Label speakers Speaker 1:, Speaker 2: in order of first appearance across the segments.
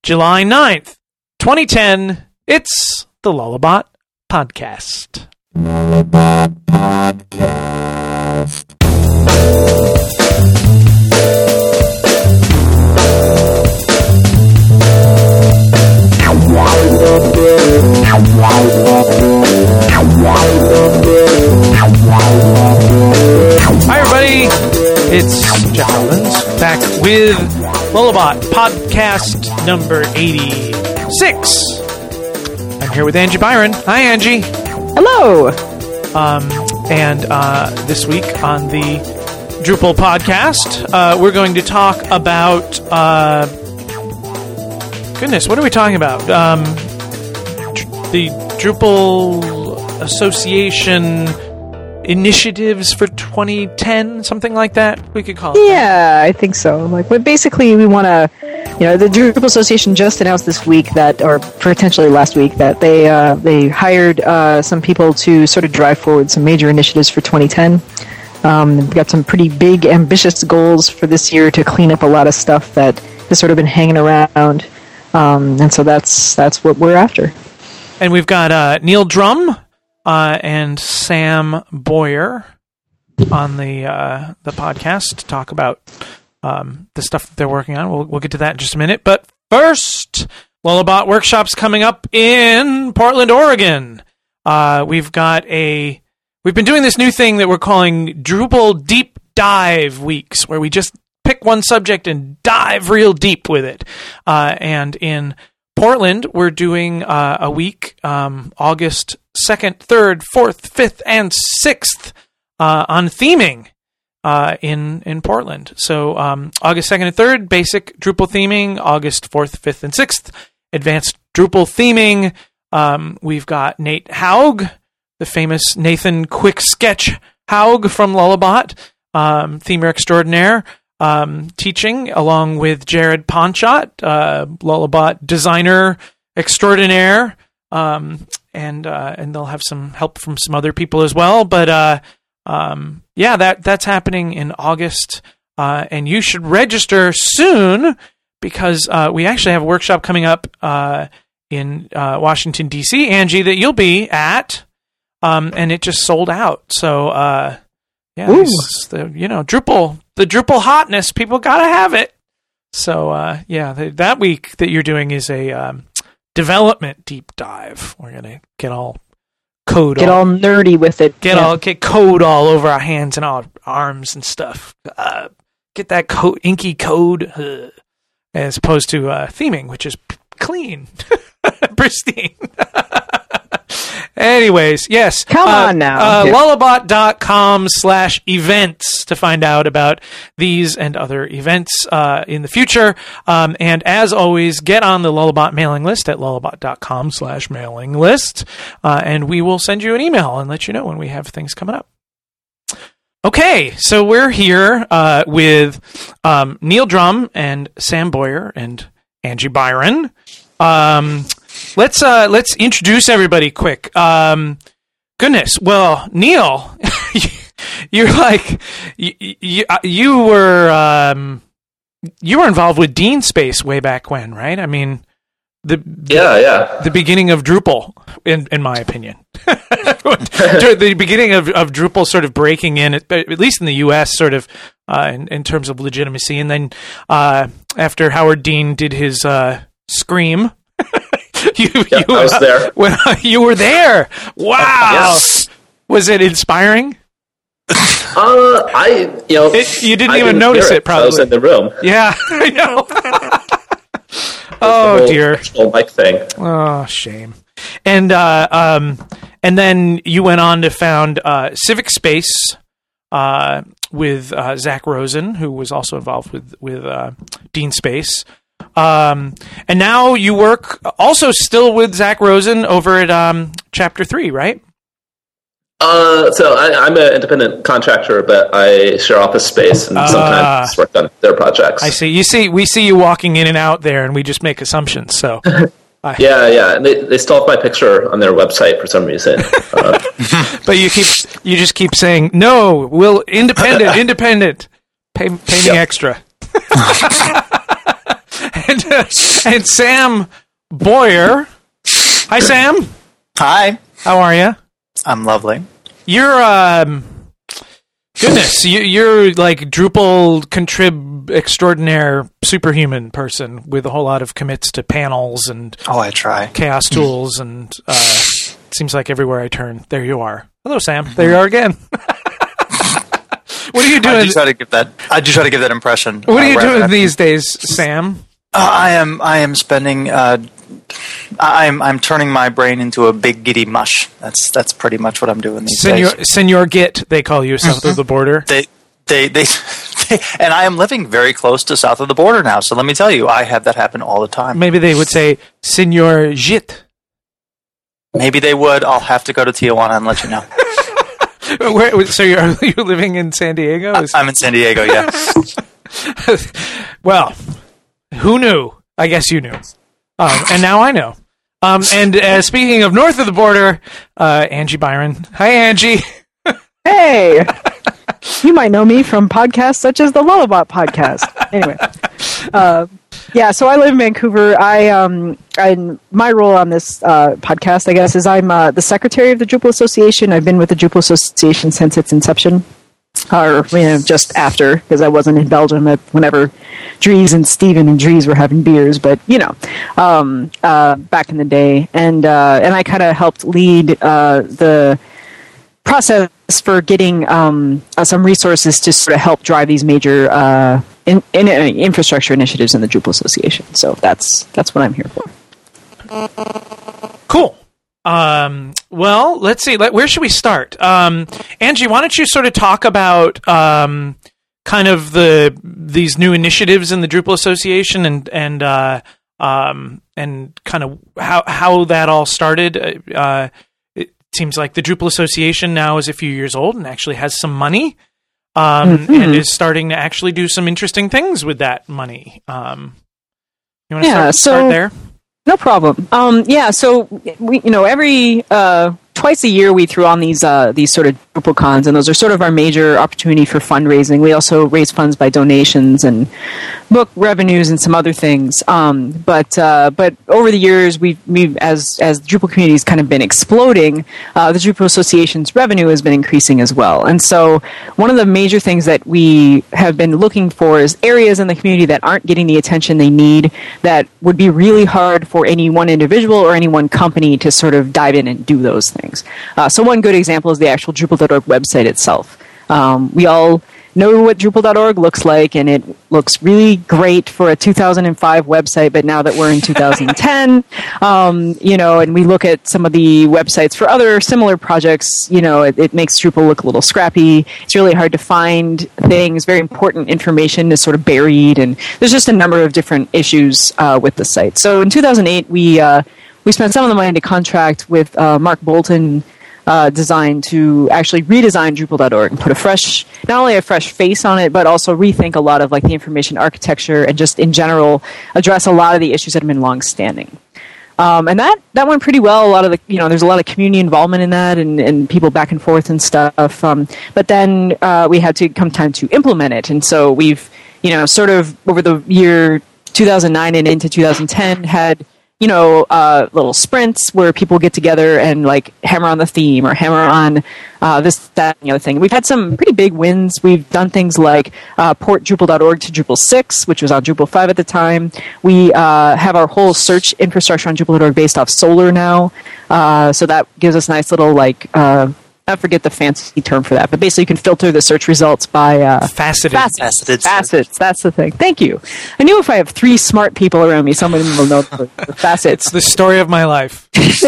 Speaker 1: July 9th, 2010. It's the Lullabot Podcast.
Speaker 2: Lullabot Podcast.
Speaker 1: Hi everybody, it's Jeff Owens back with Lullabot Podcast number 86. I'm here with Angie Byron. Hi Angie.
Speaker 3: Hello.
Speaker 1: And this week on the Drupal podcast, we're going to talk about goodness, what are we talking about? The Drupal Association initiatives for 2010, something like that, we could call it.
Speaker 3: Yeah, I think so. We want to, the Drupal Association just announced this week that, or potentially last week, that they hired some people to sort of drive forward some major initiatives for 2010. We've got some pretty big, ambitious goals for this year to clean up a lot of stuff that has sort of been hanging around. And so that's what we're after.
Speaker 1: And we've got Neil Drum and Sam Boyer on the podcast to talk about the stuff that they're working on. We'll get to that in just a minute. But first, Lullabot Workshop's coming up in Portland, Oregon. We've been doing this new thing that we're calling Drupal Deep Dive Weeks, where we just pick one subject and dive real deep with it. And in Portland, we're doing a week, August 2nd, 3rd, 4th, 5th, and 6th on theming in Portland. So August 2nd and 3rd, basic Drupal theming. August 4th, 5th, and 6th, advanced Drupal theming. We've got Nate Haug, the famous Nathan Quick Sketch Haug from Lullabot, themer extraordinaire, teaching along with Jared Ponchot, Lullabot designer extraordinaire, and they'll have some help from some other people as well. But that's happening in August, and you should register soon because we actually have a workshop coming up in Washington D.C., Angie, that you'll be at, and it just sold out. So Drupal. The Drupal hotness, people gotta have it. So, that week that you're doing is a development deep dive. We're gonna get all code,
Speaker 3: get all nerdy with it,
Speaker 1: get code all over our hands and our arms and stuff. Get that inky code, as opposed to theming, which is clean, pristine. Anyways, yes.
Speaker 3: Come on now.
Speaker 1: Lullabot.com/events to find out about these and other events in the future. And as always, get on the Lullabot mailing list at lullabot.com/mailing list. And we will send you an email and let you know when we have things coming up. Okay, so we're here with Neil Drum and Sam Boyer and Angie Byron. Let's introduce everybody quick. Goodness, well, Neil, you're like you were involved with Dean Space way back when, right? I mean, the beginning of Drupal, in my opinion, the beginning of Drupal sort of breaking in, at least in the U.S., sort of in terms of legitimacy, and then after Howard Dean did his Scream. I was there. When you were there, wow! Yes. Was it inspiring? You didn't even notice it. Probably
Speaker 4: I was in the room.
Speaker 1: Yeah, I know. Oh dear,
Speaker 4: whole mic thing.
Speaker 1: Oh, shame. And then you went on to found Civic Space with Zach Rosen, who was also involved with Dean Space. And now you work also still with Zach Rosen over at Chapter 3, right?
Speaker 4: So I'm an independent contractor, but I share office space and sometimes work on their projects.
Speaker 1: I see. We see you walking in and out there, and we just make assumptions. So,
Speaker 4: yeah. And they still have my picture on their website for some reason.
Speaker 1: But you just keep saying no. We'll independent. Pay me extra. and Sam Boyer. Hi, Sam.
Speaker 2: Hi.
Speaker 1: How are you?
Speaker 2: I'm lovely.
Speaker 1: You're goodness. You're like Drupal contrib extraordinaire superhuman person with a whole lot of commits to panels and
Speaker 2: I try
Speaker 1: chaos tools and seems like everywhere I turn, there you are. Hello, Sam. There you are again. What are you doing?
Speaker 2: I do try to give that impression.
Speaker 1: What are you doing these days, Sam?
Speaker 2: I am spending. I'm turning my brain into a big giddy mush. That's pretty much what I'm doing these days.
Speaker 1: Senor Git, they call you south of the border.
Speaker 2: They and I am living very close to south of the border now. So let me tell you, I have that happen all the time.
Speaker 1: Maybe they would say Senor Git.
Speaker 2: Maybe they would. I'll have to go to Tijuana and let you know.
Speaker 1: So are you living in San Diego?
Speaker 2: I'm in San Diego, yeah.
Speaker 1: Well, who knew? I guess you knew. And now I know. And speaking of north of the border, Angie Byron. Hi, Angie.
Speaker 3: Hey. You might know me from podcasts such as the Lullabot podcast. Anyway. So I live in Vancouver. My role on this podcast, I guess, is I'm the secretary of the Drupal Association. I've been with the Drupal Association since its inception, or just after, because I wasn't in Belgium whenever Dries and Steven and Dries were having beers, but back in the day, and I kind of helped lead the process for getting some resources to sort of help drive these major infrastructure initiatives in the Drupal Association. So that's what I'm here for.
Speaker 1: Cool. Well, let's see. Where should we start? Angie, why don't you sort of talk about kind of these new initiatives in the Drupal Association and kind of how that all started. It seems like the Drupal Association now is a few years old and actually has some money. And is starting to actually do some interesting things with that money. You want to start there?
Speaker 3: No problem. So we, every twice a year we throw on these sort of DrupalCons, and those are sort of our major opportunity for fundraising. We also raise funds by donations and book revenues and some other things. But over the years, we've as the Drupal community has kind of been exploding, the Drupal Association's revenue has been increasing as well. And so one of the major things that we have been looking for is areas in the community that aren't getting the attention they need, that would be really hard for any one individual or any one company to sort of dive in and do those things. So one good example is the actual Drupal.org website itself. We all know what Drupal.org looks like, and it looks really great for a 2005 website, but now that we're in 2010, and we look at some of the websites for other similar projects, it makes Drupal look a little scrappy. It's really hard to find things. Very important information is sort of buried, and there's just a number of different issues with the site. So in 2008, we spent some of the money to contract with Mark Bolton Design to actually redesign Drupal.org and put not only a fresh face on it, but also rethink a lot of like the information architecture and just in general address a lot of the issues that have been long-standing. And that went pretty well. A lot of there's a lot of community involvement in that and people back and forth and stuff. But then we had to come time to implement it. And so we've, sort of over the year 2009 and into 2010 had little sprints where people get together and like hammer on the theme or hammer on this, that, and the other thing. We've had some pretty big wins. We've done things like port Drupal.org to Drupal 6, which was on Drupal 5 at the time. We have our whole search infrastructure on Drupal.org based off Solr now. So that gives us nice little I forget the fancy term for that, but basically you can filter the search results by
Speaker 1: faceted.
Speaker 3: Facets. That's the thing. Thank you. I knew if I have 3 smart people around me, somebody will know the facets.
Speaker 1: It's the story of my life.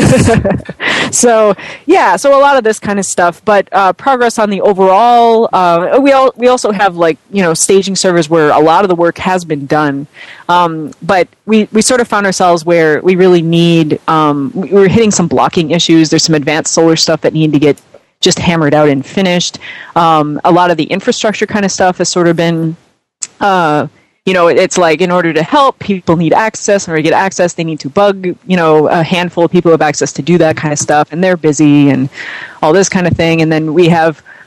Speaker 3: So a lot of this kind of stuff, but progress on the overall. We also have staging servers where a lot of the work has been done, but we sort of found ourselves where we really need. We were hitting some blocking issues. There's some advanced Solr stuff that need to get just hammered out and finished. A lot of the infrastructure kind of stuff has sort of been, it's like in order to help, people need access. In order to get access, they need to bug, a handful of people who have access to do that kind of stuff, and they're busy and all this kind of thing. And then we have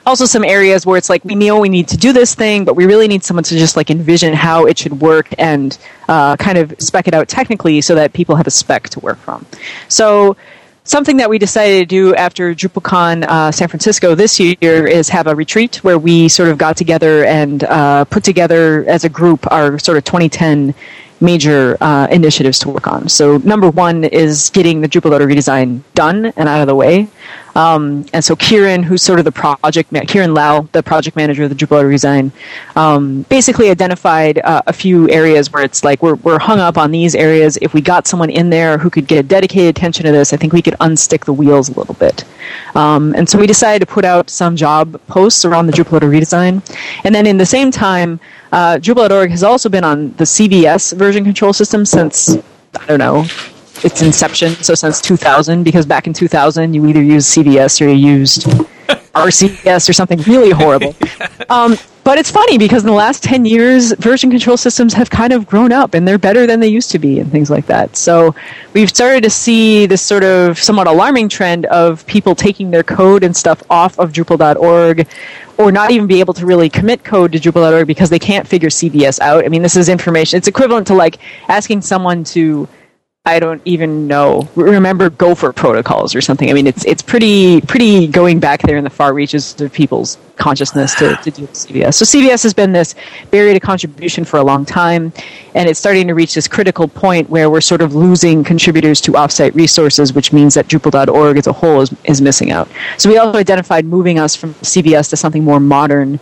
Speaker 3: also some areas where it's like, we know we need to do this thing, but we really need someone to just like envision how it should work and kind of spec it out technically so that people have a spec to work from. So something that we decided to do after DrupalCon San Francisco this year is have a retreat where we sort of got together and put together as a group our sort of 2010 major initiatives to work on. So number one is getting the Drupal redesign done and out of the way. And so Kieran, who's sort of Kieran Lau, the project manager of the Drupal redesign, basically identified a few areas where it's like we're hung up on these areas. If we got someone in there who could get dedicated attention to this, I think we could unstick the wheels a little bit. And so we decided to put out some job posts around the Drupal redesign. And then in the same time, Drupal.org has also been on the CVS version control system since, I don't know, its inception, so since 2000, because back in 2000 you either used CVS or you used RCS or something really horrible. But it's funny because in the last 10 years, version control systems have kind of grown up and they're better than they used to be and things like that. So we've started to see this sort of somewhat alarming trend of people taking their code and stuff off of Drupal.org or not even be able to really commit code to Drupal.org because they can't figure CVS out. I mean, this is information. It's equivalent to like asking someone to, I don't even know, remember Gopher protocols or something. I mean, it's pretty going back there in the far reaches of people's consciousness to do with CVS. So CVS has been this barrier to contribution for a long time, and it's starting to reach this critical point where we're sort of losing contributors to offsite resources, which means that Drupal.org as a whole is missing out. So we also identified moving us from CVS to something more modern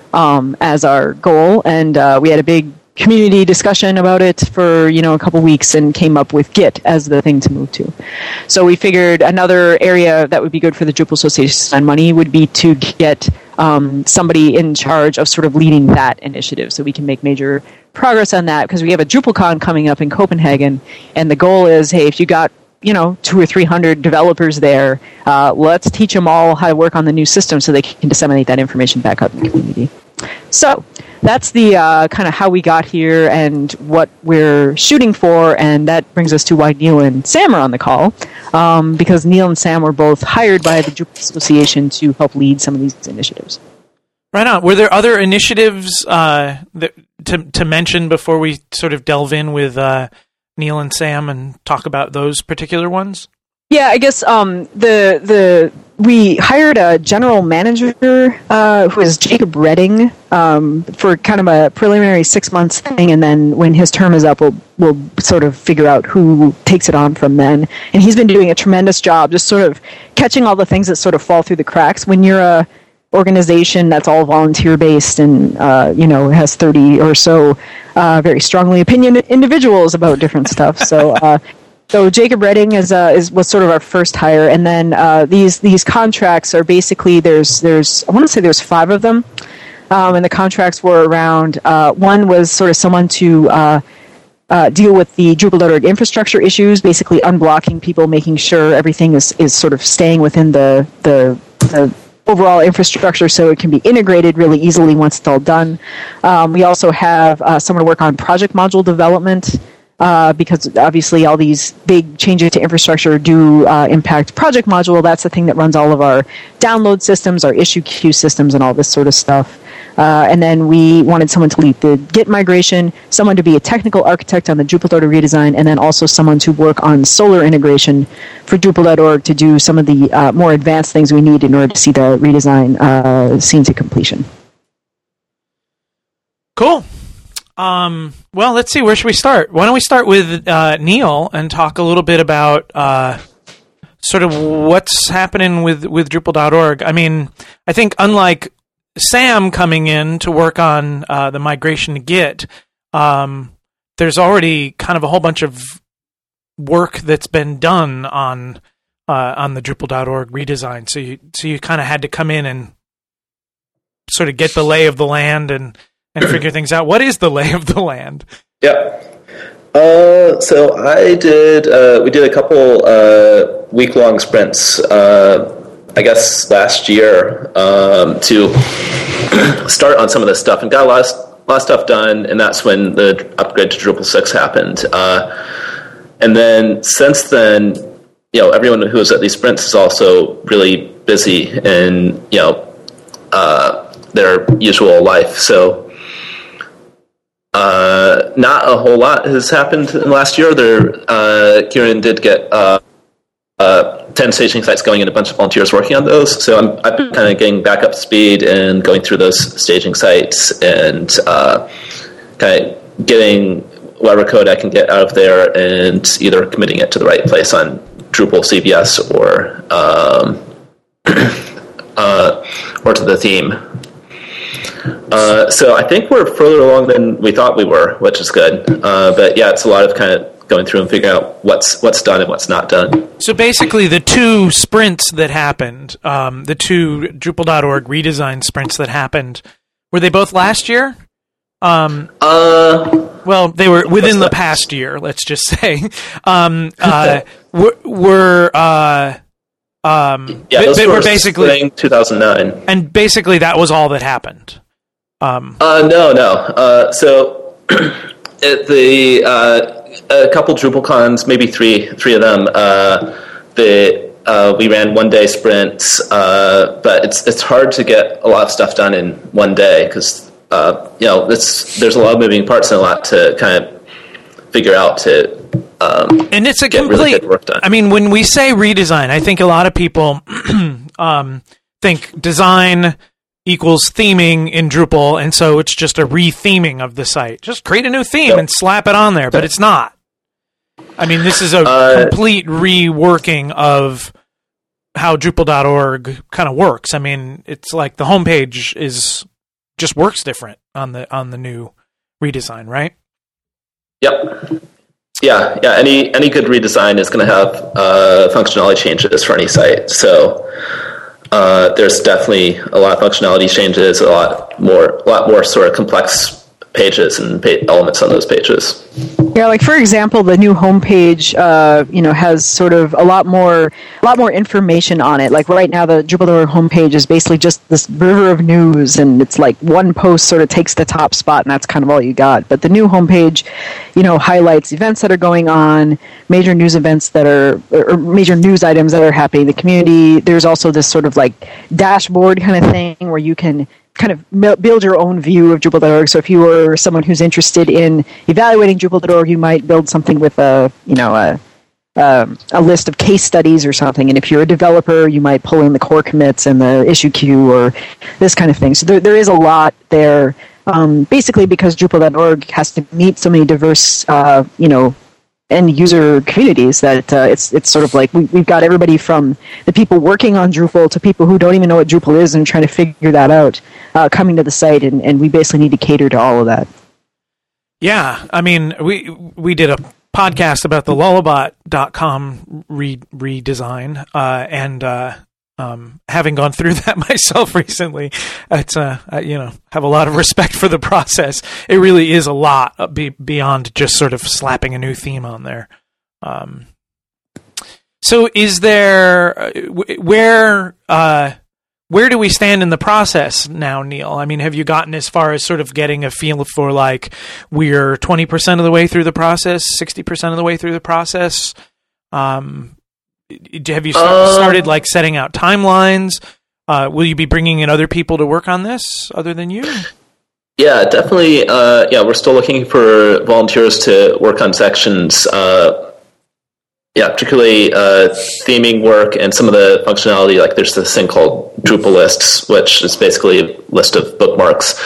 Speaker 3: as our goal, and we had a big community discussion about it for a couple weeks and came up with Git as the thing to move to. So we figured another area that would be good for the Drupal Association to spend money would be to get somebody in charge of sort of leading that initiative so we can make major progress on that, because we have a DrupalCon coming up in Copenhagen, and the goal is, hey, if you got 200 or 300 developers there, let's teach them all how to work on the new system so they can disseminate that information back out in the community. So that's the kind of how we got here and what we're shooting for, and that brings us to why Neil and Sam are on the call, because Neil and Sam were both hired by the Drupal Association to help lead some of these initiatives.
Speaker 1: Right on. Were there other initiatives to mention before we sort of delve in with Neil and Sam and talk about those particular ones?
Speaker 3: Yeah, I guess we hired a general manager who is Jacob Redding for kind of a preliminary 6 months thing, and then when his term is up, we'll sort of figure out who takes it on from then. And he's been doing a tremendous job just sort of catching all the things that sort of fall through the cracks when you're a organization that's all volunteer based and has 30 or so very strongly opinionated individuals about different stuff. So Jacob Redding was sort of our first hire, and then these contracts are basically there's I want to say there's 5 of them, and the contracts were around one was sort of someone to deal with the Drupal.org infrastructure issues, basically unblocking people, making sure everything is sort of staying within the overall infrastructure so it can be integrated really easily once it's all done. We also have someone to work on project module development, because obviously all these big changes to infrastructure do impact project module. That's the thing that runs all of our download systems, our issue queue systems, and all this sort of stuff. And then we wanted someone to lead the Git migration, someone to be a technical architect on the Drupal.org redesign, and then also someone to work on Solr integration for Drupal.org to do some of the more advanced things we need in order to see the redesign seen to completion.
Speaker 1: Cool. Well, let's see. Where should we start? Why don't we start with Neil and talk a little bit about sort of what's happening with Drupal.org. I mean, I think unlike Sam coming in to work on the migration to Git, there's already kind of a whole bunch of work that's been done on the Drupal.org redesign. So you kind of had to come in and sort of get the lay of the land and figure things out. What is the lay of the land?
Speaker 4: Yeah. So we did a couple week-long sprints, I guess last year, to start on some of this stuff, and got a lot of stuff done, and that's when the upgrade to Drupal 6 happened. And then since then, everyone who was at these sprints is also really busy, and their usual life. So not a whole lot has happened in the last year. Kieran did get 10 staging sites going and a bunch of volunteers working on those. So I've been kind of getting back up to speed and going through those staging sites and kind of getting whatever code I can get out of there and either committing it to the right place on Drupal CVS or to the theme. So I think we're further along than we thought we were, which is good. But yeah, it's a lot of kind of going through and figuring out what's done and what's not done.
Speaker 1: So basically the two sprints that happened, the two Drupal.org redesign sprints that happened, were they both last year? Well, they were within the past year, let's just say.
Speaker 4: Those
Speaker 1: were
Speaker 4: were
Speaker 1: basically
Speaker 4: 2009,
Speaker 1: and basically that was all that happened.
Speaker 4: No. So at a couple DrupalCons, maybe three of them. We ran 1 day sprints, but it's hard to get a lot of stuff done in 1 day because there's a lot of moving parts and a lot to kind of figure out to.
Speaker 1: And it's a
Speaker 4: get
Speaker 1: complete
Speaker 4: really good work done.
Speaker 1: I mean, when we say redesign, I think a lot of people think design equals theming in Drupal, and so it's just a re-theming of the site. Just create a new theme and slap it on there, but it's not. I mean, this is a complete reworking of how Drupal.org kind of works. I mean, it's like the homepage just works different on the new redesign, right?
Speaker 4: Yep. Yeah. Any good redesign is going to have functionality changes for any site. So there's definitely a lot of functionality changes, a lot more sort of complex pages and elements on those pages.
Speaker 3: Yeah, like for example, the new homepage, has sort of a lot more information on it. Like right now, the Drupal.org homepage is basically just this river of news, and it's like one post sort of takes the top spot, and that's kind of all you got. But the new homepage, highlights events that are going on, major news events that are, or major news items that are happening in the community. There's also this sort of like dashboard kind of thing where you can kind of build your own view of Drupal.org. So if you were someone who's interested in evaluating Drupal.org, you might build something with a list of case studies or something. And if you're a developer, you might pull in the core commits and the issue queue or this kind of thing. So there is a lot there, basically because Drupal.org has to meet so many diverse, end user communities that it's sort of like we've got everybody from the people working on Drupal to people who don't even know what Drupal is and trying to figure that out coming to the site, and we basically need to cater to all of that. Yeah,
Speaker 1: I mean, we did a podcast about the lullabot.com redesign, and having gone through that myself recently, it's have a lot of respect for the process. It really is a lot beyond just sort of slapping a new theme on there. So is there where do we stand in the process now, Neil? I mean, have you gotten as far as sort of getting a feel for like we're 20% of the way through the process, 60% of the way through the process? Have you started like setting out timelines? Will you be bringing in other people to work on this other than you?
Speaker 4: Yeah, definitely. We're still looking for volunteers to work on sections. Particularly theming work and some of the functionality. Like there's this thing called Drupal lists, which is basically a list of bookmarks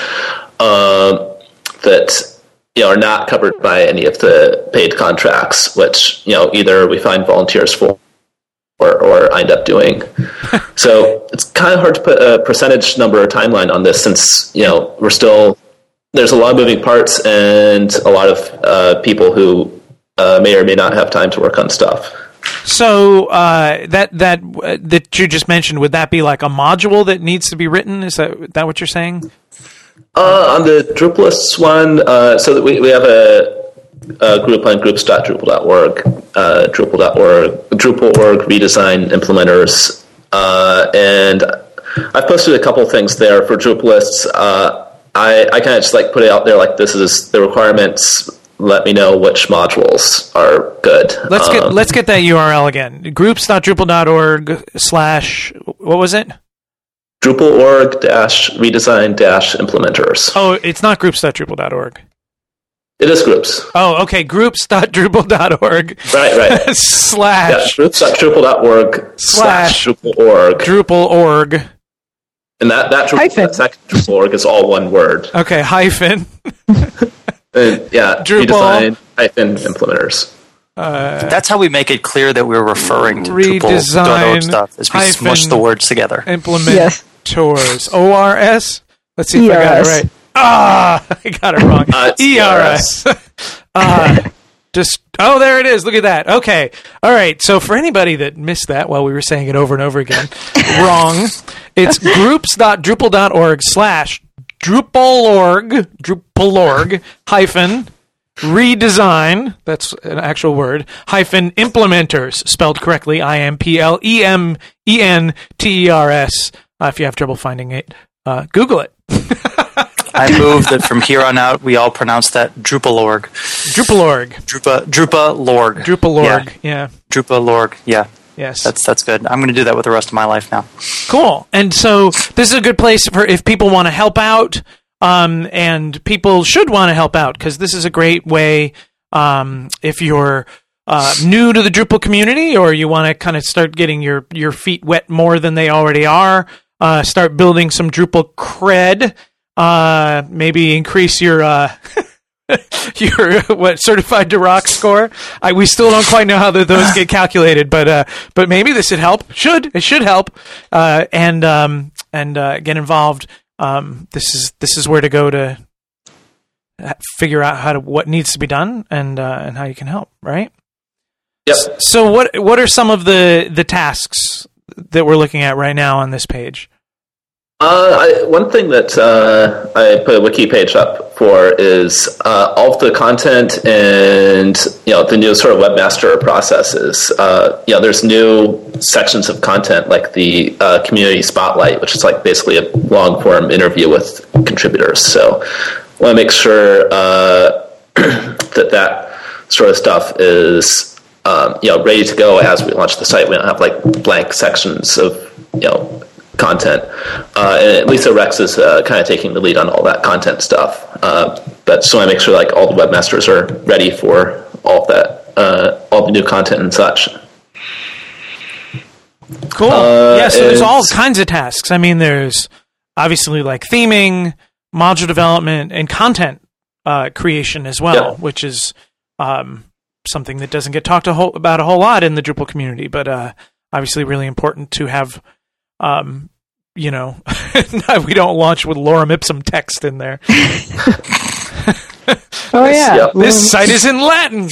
Speaker 4: that are not covered by any of the paid contracts, which either we find volunteers for or I end up doing. So it's kind of hard to put a percentage number or timeline on this since there's a lot of moving parts and a lot of people who may or may not have time to work on stuff.
Speaker 1: So that you just mentioned, would that be like a module that needs to be written? Is that what you're saying?
Speaker 4: On the Drupal lists one, so that we have a group on groups.drupal.org, Drupal.org redesign implementers, and I've posted a couple things there for Drupal lists. I kind of just like put it out there like this is the requirements. Let me know which modules are good.
Speaker 1: Let's get that URL again. Groups.drupal.org / what was it?
Speaker 4: Drupal.org-redesign-implementers.
Speaker 1: Oh, it's not groups.drupal.org.
Speaker 4: It is groups.
Speaker 1: Oh, okay. Groups.drupal.org.
Speaker 4: Right.
Speaker 1: slash.
Speaker 4: Yeah, groups.drupal.org/Drupal.org.
Speaker 1: Drupal.org.
Speaker 4: And that second Drupal.org is all one word.
Speaker 1: Okay, hyphen.
Speaker 4: And, yeah,
Speaker 1: Drupal
Speaker 4: redesign-implementers.
Speaker 2: That's how we make it clear that we're referring to
Speaker 1: Redesign
Speaker 2: Drupal.org stuff, is we smush the words together.
Speaker 1: Implementors. ORS? Let's see if I got it right. I got it wrong. ERS. There it is. Look at that. Okay. All right. So for anybody that missed that while we were saying it over and over again, wrong. It's groups.drupal.org/Drupal.org hyphen redesign, that's an actual word, hyphen implementers, spelled correctly, IMPLEMENTERS. If you have trouble finding it, Google it.
Speaker 2: I move that from here on out, we all pronounce that Drupal.org.
Speaker 1: Drupal.org.
Speaker 2: Drupal.org.
Speaker 1: Drupal.org, yeah.
Speaker 2: Drupal.org, yeah.
Speaker 1: Yes.
Speaker 2: That's good. I'm going to do that with the rest of my life now.
Speaker 1: Cool. And so this is a good place for if people want to help out, and people should want to help out, because this is a great way, if you're new to the Drupal community, or you want to kind of start getting your feet wet more than they already are, start building some Drupal cred, maybe increase your your certified to rock score. We still don't quite know how those get calculated, but maybe this would help. It should help, and get involved. This is where to go to figure out what needs to be done and how you can help. Right.
Speaker 4: Yep.
Speaker 1: So what are some of the tasks that we're looking at right now on this page?
Speaker 4: One thing that I put a wiki page up for is all of the content and the new sort of webmaster processes. There's new sections of content like the community spotlight, which is like basically a long form interview with contributors. So I want to make sure that sort of stuff is ready to go as we launch the site. We don't have like blank sections of content. And Lisa Rex is kind of taking the lead on all that content stuff. But so I make sure like all the webmasters are ready for all of that, all the new content and such.
Speaker 1: Cool. So there's all kinds of tasks. I mean, there's obviously like theming, module development, and content creation as well, which is something that doesn't get talked about a whole lot in the Drupal community, but obviously really important to have. We don't launch with lorem ipsum text in there. This site is in Latin.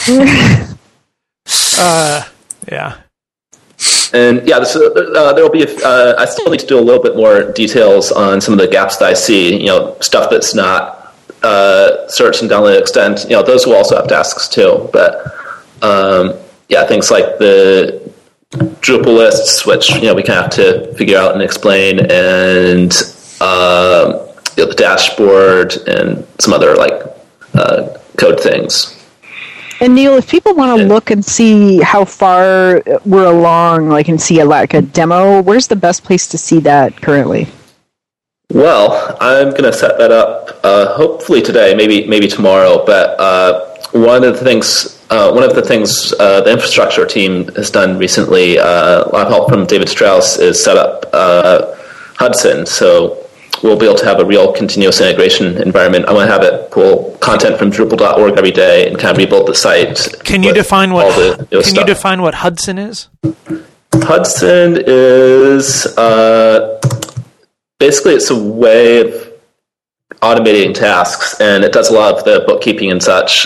Speaker 1: Yeah.
Speaker 4: And there'll be. I still need to do a little bit more details on some of the gaps that I see. Stuff that's not search and download extent. Those will also have tasks too. But things like the Drupal lists, which we kind of have to figure out and explain, and the dashboard and some other code things.
Speaker 3: And Neil, if people want to look and see how far we're along, and see a demo, where's the best place to see that currently?
Speaker 4: Well, I'm going to set that up hopefully today, maybe tomorrow. But one of the things the infrastructure team has done recently, a lot of help from David Strauss, is set up Hudson. So we'll be able to have a real continuous integration environment. I want to have it pull content from Drupal.org every day and kind of rebuild the site.
Speaker 1: Can you define what Hudson is?
Speaker 4: Hudson is basically it's a way of automating tasks, and it does a lot of the bookkeeping and such,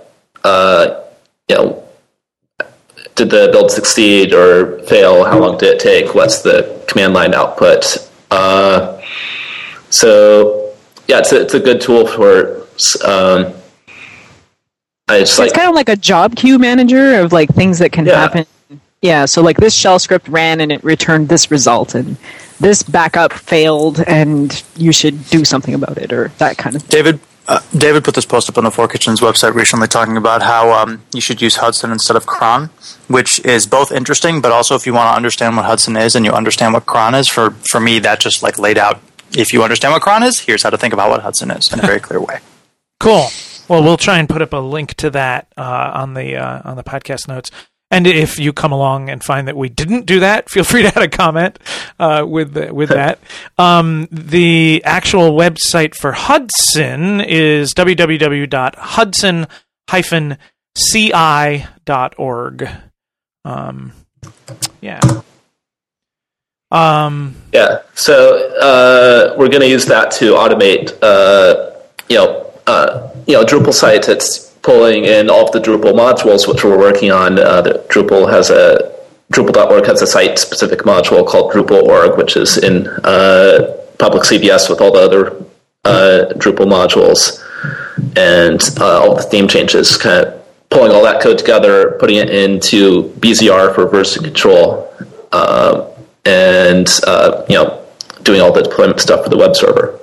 Speaker 4: did the build succeed or fail? How long did it take? What's the command line output? It's a good tool for. It's
Speaker 3: kind of like a job queue manager of things that can happen. Yeah, so this shell script ran and it returned this result, and this backup failed, and you should do something about it, or that kind of thing.
Speaker 2: David, David put this post up on the Four Kitchens website recently talking about how you should use Hudson instead of cron, which is both interesting, but also if you want to understand what Hudson is and you understand what cron is, for me, that just like laid out, if you understand what cron is, here's how to think about what Hudson is in a very clear way.
Speaker 1: Cool. Well, we'll try and put up a link to that on the podcast notes. And if you come along and find that we didn't do that, feel free to add a comment with that. The actual website for Hudson is www.hudson-ci.org.
Speaker 4: So we're going to use that to automate, Drupal site. It's pulling in all of the Drupal modules, which we're working on. Drupal.org has a site-specific module called Drupal.org, which is in public CVS with all the other Drupal modules, and all the theme changes, kind of pulling all that code together, putting it into BZR for version control, and doing all the deployment stuff for the web server.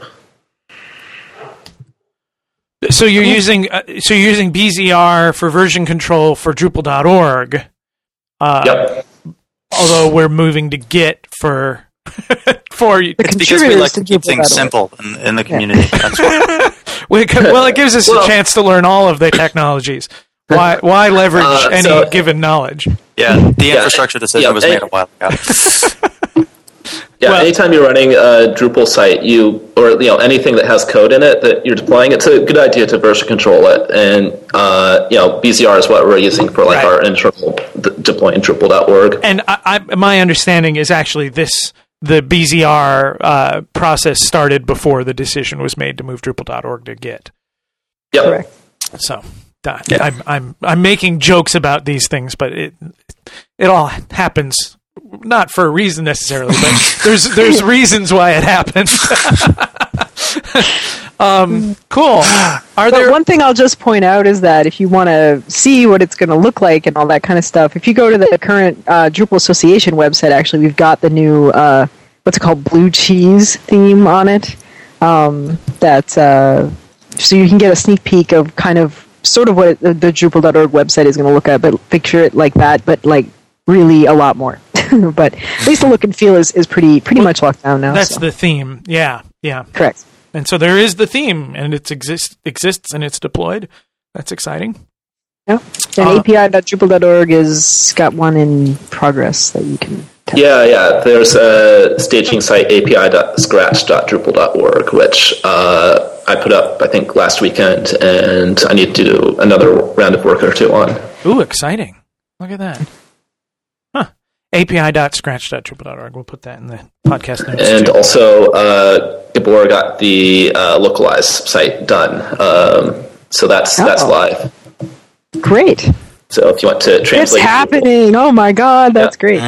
Speaker 1: So you're using BZR for version control for Drupal.org.
Speaker 4: Yep.
Speaker 1: Although we're moving to Git for
Speaker 2: it's because we like to keep things simple in the community. That's why.
Speaker 1: Well, it gives us a chance to learn all of the technologies. Why leverage any given knowledge?
Speaker 2: Yeah, the infrastructure decision was made a while ago.
Speaker 4: Anytime you're running a Drupal site, anything that has code in it that you're deploying, it's a good idea to version control it. And BZR is what we're using for our internal deploying Drupal.org.
Speaker 1: And my understanding is actually the BZR process started before the decision was made to move Drupal.org to Git.
Speaker 4: Yep.
Speaker 3: Correct.
Speaker 1: So I'm making jokes about these things, but it all happens. Not for a reason necessarily, but there's reasons why it happens. Cool.
Speaker 3: One thing I'll just point out is that if you want to see what it's going to look like and all that kind of stuff, if you go to the current Drupal Association website, actually, we've got the new what's it called, blue cheese theme on it. So you can get a sneak peek of kind of sort of what the Drupal.org website is going to look at, but picture it like that, but like really a lot more. But at least the look and feel is pretty much locked down now.
Speaker 1: That's the theme. Yeah.
Speaker 3: Correct.
Speaker 1: And so there is the theme, and it exists and it's deployed. That's exciting.
Speaker 3: Yeah. And API.Drupal.org is got one in progress that you can test.
Speaker 4: Yeah. There's a staging site, api.scratch.drupal.org, which I put up, I think, last weekend, and I need to do another round of work or two on.
Speaker 1: Ooh, exciting. Look at that. api.scratch.drupal.org. We'll put that in the podcast notes.
Speaker 4: And also, Gabor got the localized site done. So that's live.
Speaker 3: Great.
Speaker 4: So if you want to translate...
Speaker 3: It's happening! Oh my god, that's great.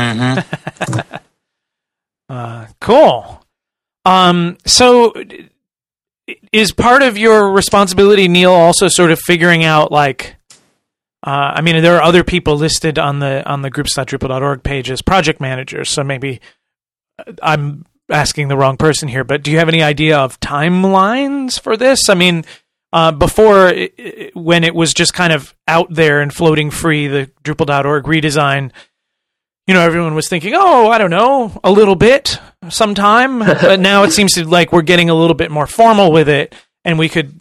Speaker 1: Cool. So is part of your responsibility, Neil, also sort of figuring out, like... there are other people listed on the groups.drupal.org page as project managers, so maybe I'm asking the wrong person here, but do you have any idea of timelines for this? Before, when it was just kind of out there and floating free, the Drupal.org redesign, everyone was thinking, I don't know, a little bit, sometime, but now it seems like we're getting a little bit more formal with it, and we could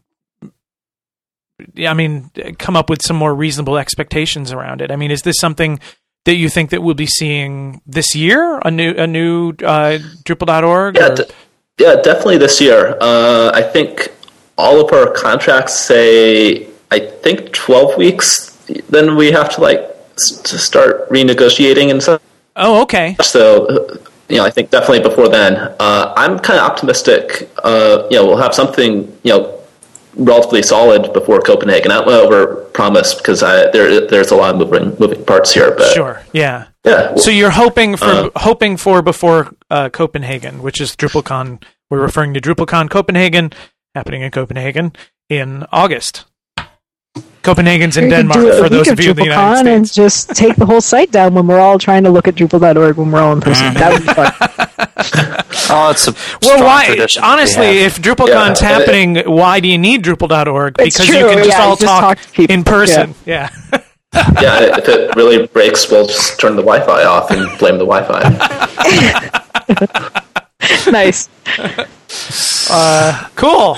Speaker 1: come up with some more reasonable expectations around it. Is this something that you think that we'll be seeing this year? A new Drupal.org?
Speaker 4: Yeah, definitely this year. I think all of our contracts say, 12 weeks. Then we have to to start renegotiating and stuff.
Speaker 1: Oh, okay.
Speaker 4: So, I think definitely before then. I'm kind of optimistic. We'll have something, relatively solid before Copenhagen. I don't want to overpromise because there's a lot of moving parts here. But
Speaker 1: sure, yeah.
Speaker 4: So
Speaker 1: you're hoping for before Copenhagen, which is DrupalCon. We're referring to DrupalCon Copenhagen, happening in Copenhagen in August. Copenhagen's in Denmark for those of you in the United States.
Speaker 3: And just take the whole site down when we're all trying to look at Drupal.org when we're all in person. That would be fun.
Speaker 2: Oh, it's a
Speaker 1: Well,
Speaker 2: strong
Speaker 1: why?
Speaker 2: tradition
Speaker 1: Honestly,
Speaker 2: we have.
Speaker 1: if DrupalCon's happening, why do you need Drupal.org? Because you can just all talk
Speaker 3: to people.
Speaker 1: in person. Yeah.
Speaker 4: Yeah, if it really breaks, we'll just turn the Wi-Fi off and blame the Wi-Fi.
Speaker 3: Nice.
Speaker 1: Cool.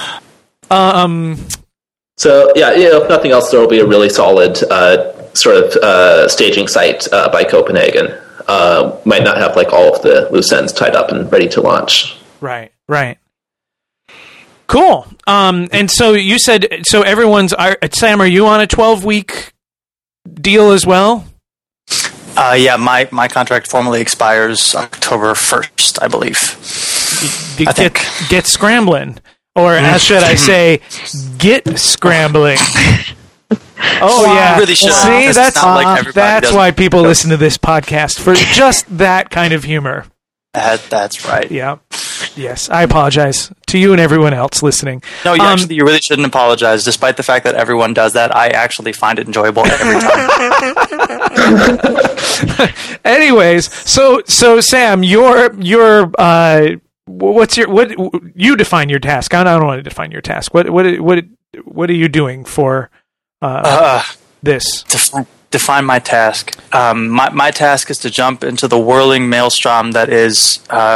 Speaker 4: So yeah, if nothing else, there will be a really solid sort of staging site by Copenhagen. Might not have like all of the loose ends tied up and ready to launch.
Speaker 1: Right. Cool. And so you said, so everyone's, Sam, are you on a 12-week deal as well?
Speaker 2: Yeah, my contract formally expires October 1st, I believe.
Speaker 1: Get scrambling. Or as should I say, get scrambling.
Speaker 2: I really should.
Speaker 1: See,
Speaker 2: It's not like everybody
Speaker 1: that's
Speaker 2: does.
Speaker 1: why people listen to this podcast, for just that kind of humor.
Speaker 2: That's right.
Speaker 1: Yeah. Yes, I apologize to you and everyone else listening.
Speaker 2: No, you really shouldn't apologize. Despite the fact that everyone does that, I actually find it enjoyable every time.
Speaker 1: Anyways, so Sam, what you define your task? I don't want to define your task. What are you doing for this?
Speaker 2: Define my task. My task is to jump into the whirling maelstrom that is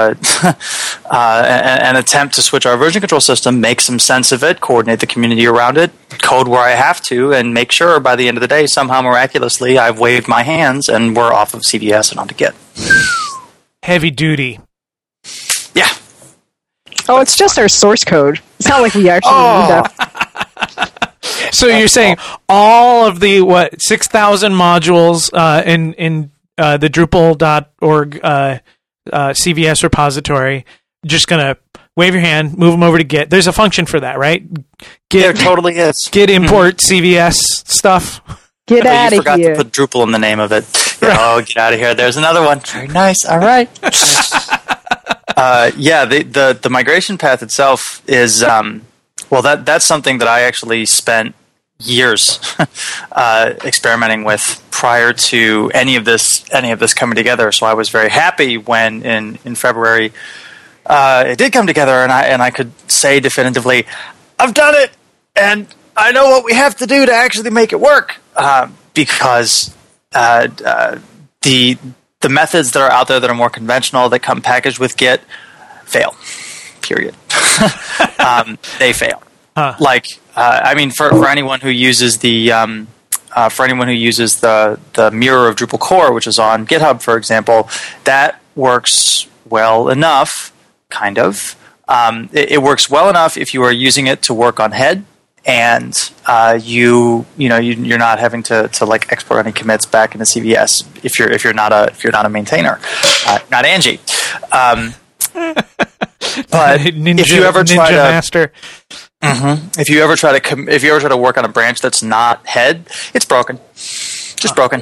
Speaker 2: an attempt to switch our version control system, make some sense of it, coordinate the community around it, code where I have to, and make sure by the end of the day, somehow miraculously, I've waved my hands and we're off of CVS and onto Git.
Speaker 1: Heavy duty.
Speaker 2: Yeah.
Speaker 3: Oh, it's just our source code. It's not like we actually need that.
Speaker 1: So you're saying all of the 6,000 modules in the Drupal.org CVS repository, just gonna wave your hand, move them over to Git. There's a function for that, right?
Speaker 2: There totally is.
Speaker 1: Git import CVS stuff.
Speaker 3: Get out
Speaker 2: You
Speaker 3: of
Speaker 2: forgot
Speaker 3: here.
Speaker 2: to put Drupal in the name of it. Oh, get out of here. There's another one. Very nice. All right. The migration path itself is that's something that I actually spent years experimenting with prior to any of this coming together. So I was very happy when in February it did come together, and I could say definitively, I've done it, and I know what we have to do to actually make it work. Because the methods that are out there that are more conventional that come packaged with Git fail. Period. They fail.
Speaker 1: Huh.
Speaker 2: For anyone who uses the mirror of Drupal core, which is on GitHub, for example, that works well enough. Kind of. It works well enough if you are using it to work on head, and you're not having to like export any commits back into CVS if you're not a maintainer, not Angie. But if you ever try to
Speaker 1: master.
Speaker 2: if you ever try to work on a branch that's not head, it's broken, just broken.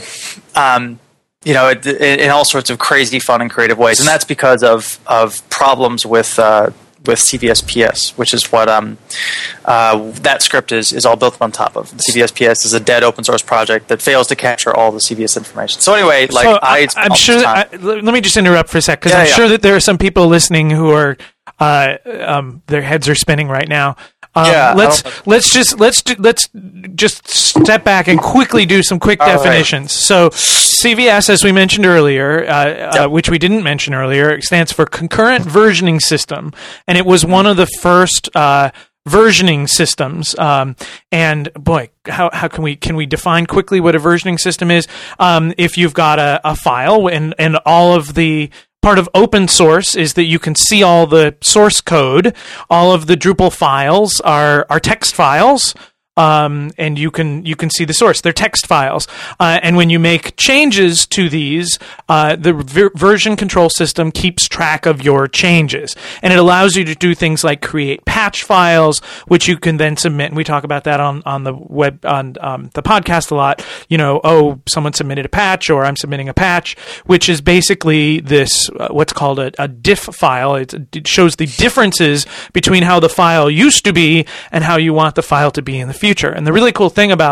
Speaker 2: In all sorts of crazy, fun, and creative ways, and that's because of problems with CVS PS, which is what that script is all built on top of. CVS PS is a dead open source project that fails to capture all the CVS information. So anyway,
Speaker 1: I'm sure. Let me just interrupt for a sec, because I'm sure that there are some people listening who are their heads are spinning right now. Let's just step back and quickly do some quick definitions. Right. So CVS, as we mentioned earlier, which we didn't mention earlier, stands for Concurrent Versioning System, and it was one of the first versioning systems. And boy, how can we define quickly what a versioning system is? If you've got a file and all of the part of open source is that you can see all the source code. All of the Drupal files are text files, and you can see the source. They're text files, and when you make changes to these, the version control system keeps track of your changes, and it allows you to do things like create patch files, which you can then submit. And we talk about that on the web on the podcast a lot. Someone submitted a patch, or I'm submitting a patch, which is basically this what's called a diff file. It shows the differences between how the file used to be and how you want the file to be in the future. And the really cool thing about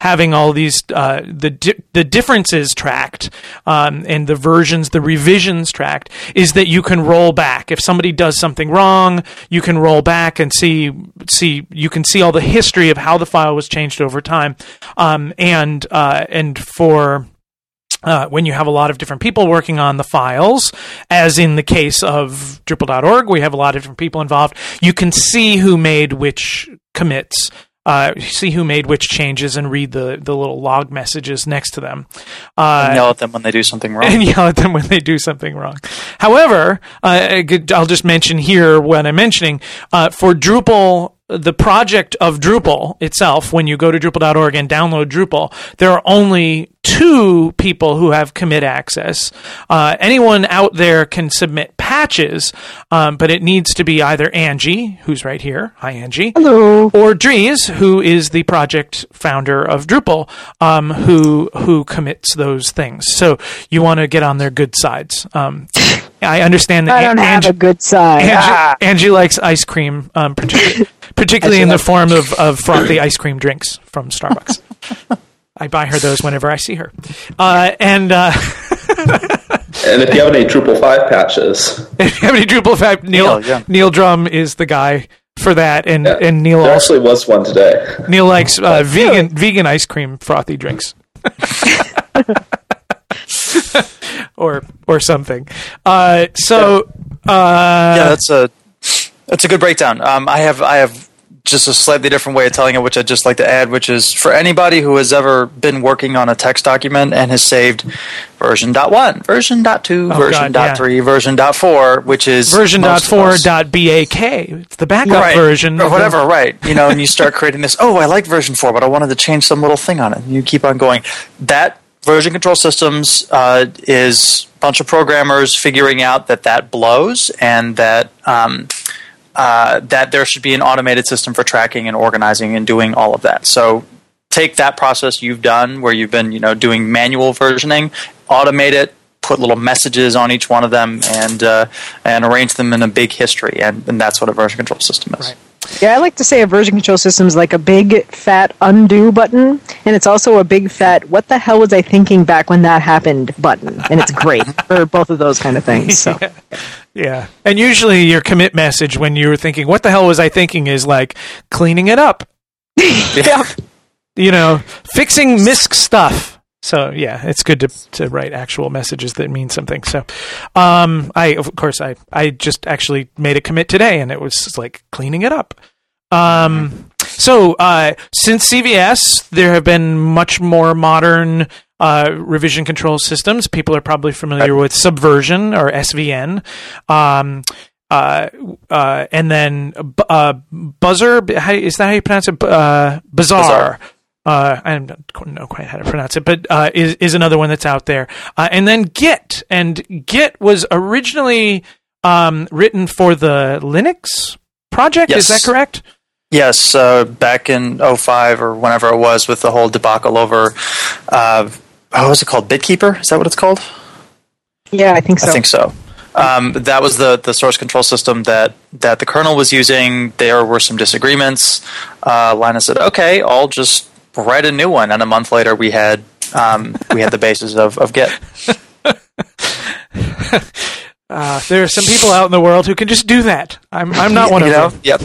Speaker 1: having all these the differences tracked and the versions, the revisions tracked, is that you can roll back. If somebody does something wrong, you can roll back and see you can see all the history of how the file was changed over time, and for when you have a lot of different people working on the files, as in the case of Drupal.org, we have a lot of different people involved. You can see who made which commits, see who made which changes, and read the little log messages next to them.
Speaker 2: And yell at them when they do something wrong. However, I'll just mention here when I'm mentioning, for Drupal, the project of Drupal itself, when you go to Drupal.org and download Drupal, there are only 2 people who have commit access. Anyone out there can submit patches, but it needs to be either Angie, who's right here, hi Angie,
Speaker 3: hello,
Speaker 2: or Dries, who is the project founder of Drupal, who commits those things. So you want to get on their good sides. I understand that
Speaker 3: I don't have a good side.
Speaker 2: Angie likes ice cream, particularly in the form of frothy ice cream drinks from Starbucks. I buy her those whenever I see her. And
Speaker 4: if you have any Drupal 5 patches.
Speaker 2: If you have any Drupal 5, Neil Drum is the guy for that. And Neil
Speaker 4: there actually was one today.
Speaker 2: Neil likes vegan ice cream frothy drinks. or something. That's a good breakdown. I have just a slightly different way of telling it, which I'd just like to add, which is for anybody who has ever been working on a text document and has saved version.1, version.2, version.3, version.4, which is
Speaker 1: version.4.bak. It's the backup version.
Speaker 2: Or whatever, right. And you start creating this, I like version 4, but I wanted to change some little thing on it. And you keep on going. That version control systems is a bunch of programmers figuring out that blows, and that there should be an automated system for tracking and organizing and doing all of that. So take that process you've done where you've been doing manual versioning, automate it, put little messages on each one of them, and arrange them in a big history, and that's what a version control system is.
Speaker 1: Right.
Speaker 3: Yeah, I like to say a version control system is like a big, fat undo button, and it's also a big, fat, what the hell was I thinking back when that happened button, and it's great for both of those kind of things. So.
Speaker 1: Yeah. And usually your commit message when you were thinking, what the hell was I thinking, is like cleaning it up.
Speaker 3: Yeah.
Speaker 1: Fixing misc stuff. So yeah, it's good to write actual messages that mean something. So, I just actually made a commit today, and it was like cleaning it up. So since CVS, there have been much more modern revision control systems. People are probably familiar with Subversion or SVN. And then Buzzer, is that how you pronounce it? Bazaar. I don't know quite how to pronounce it, but is another one that's out there. And then Git. And Git was originally written for the Linux project.
Speaker 2: Yes.
Speaker 1: Is that correct?
Speaker 2: Yes, back in 2005 or whenever it was, with the whole debacle over, what was it called? Bitkeeper? Is that what it's called?
Speaker 3: Yeah, I think so.
Speaker 2: I think so. That was the source control system that the kernel was using. There were some disagreements. Linus said, "Okay, I'll just write a new one." And a month later, we had the basis of Git.
Speaker 1: There are some people out in the world who can just do that. I'm not one of them.
Speaker 2: Yep.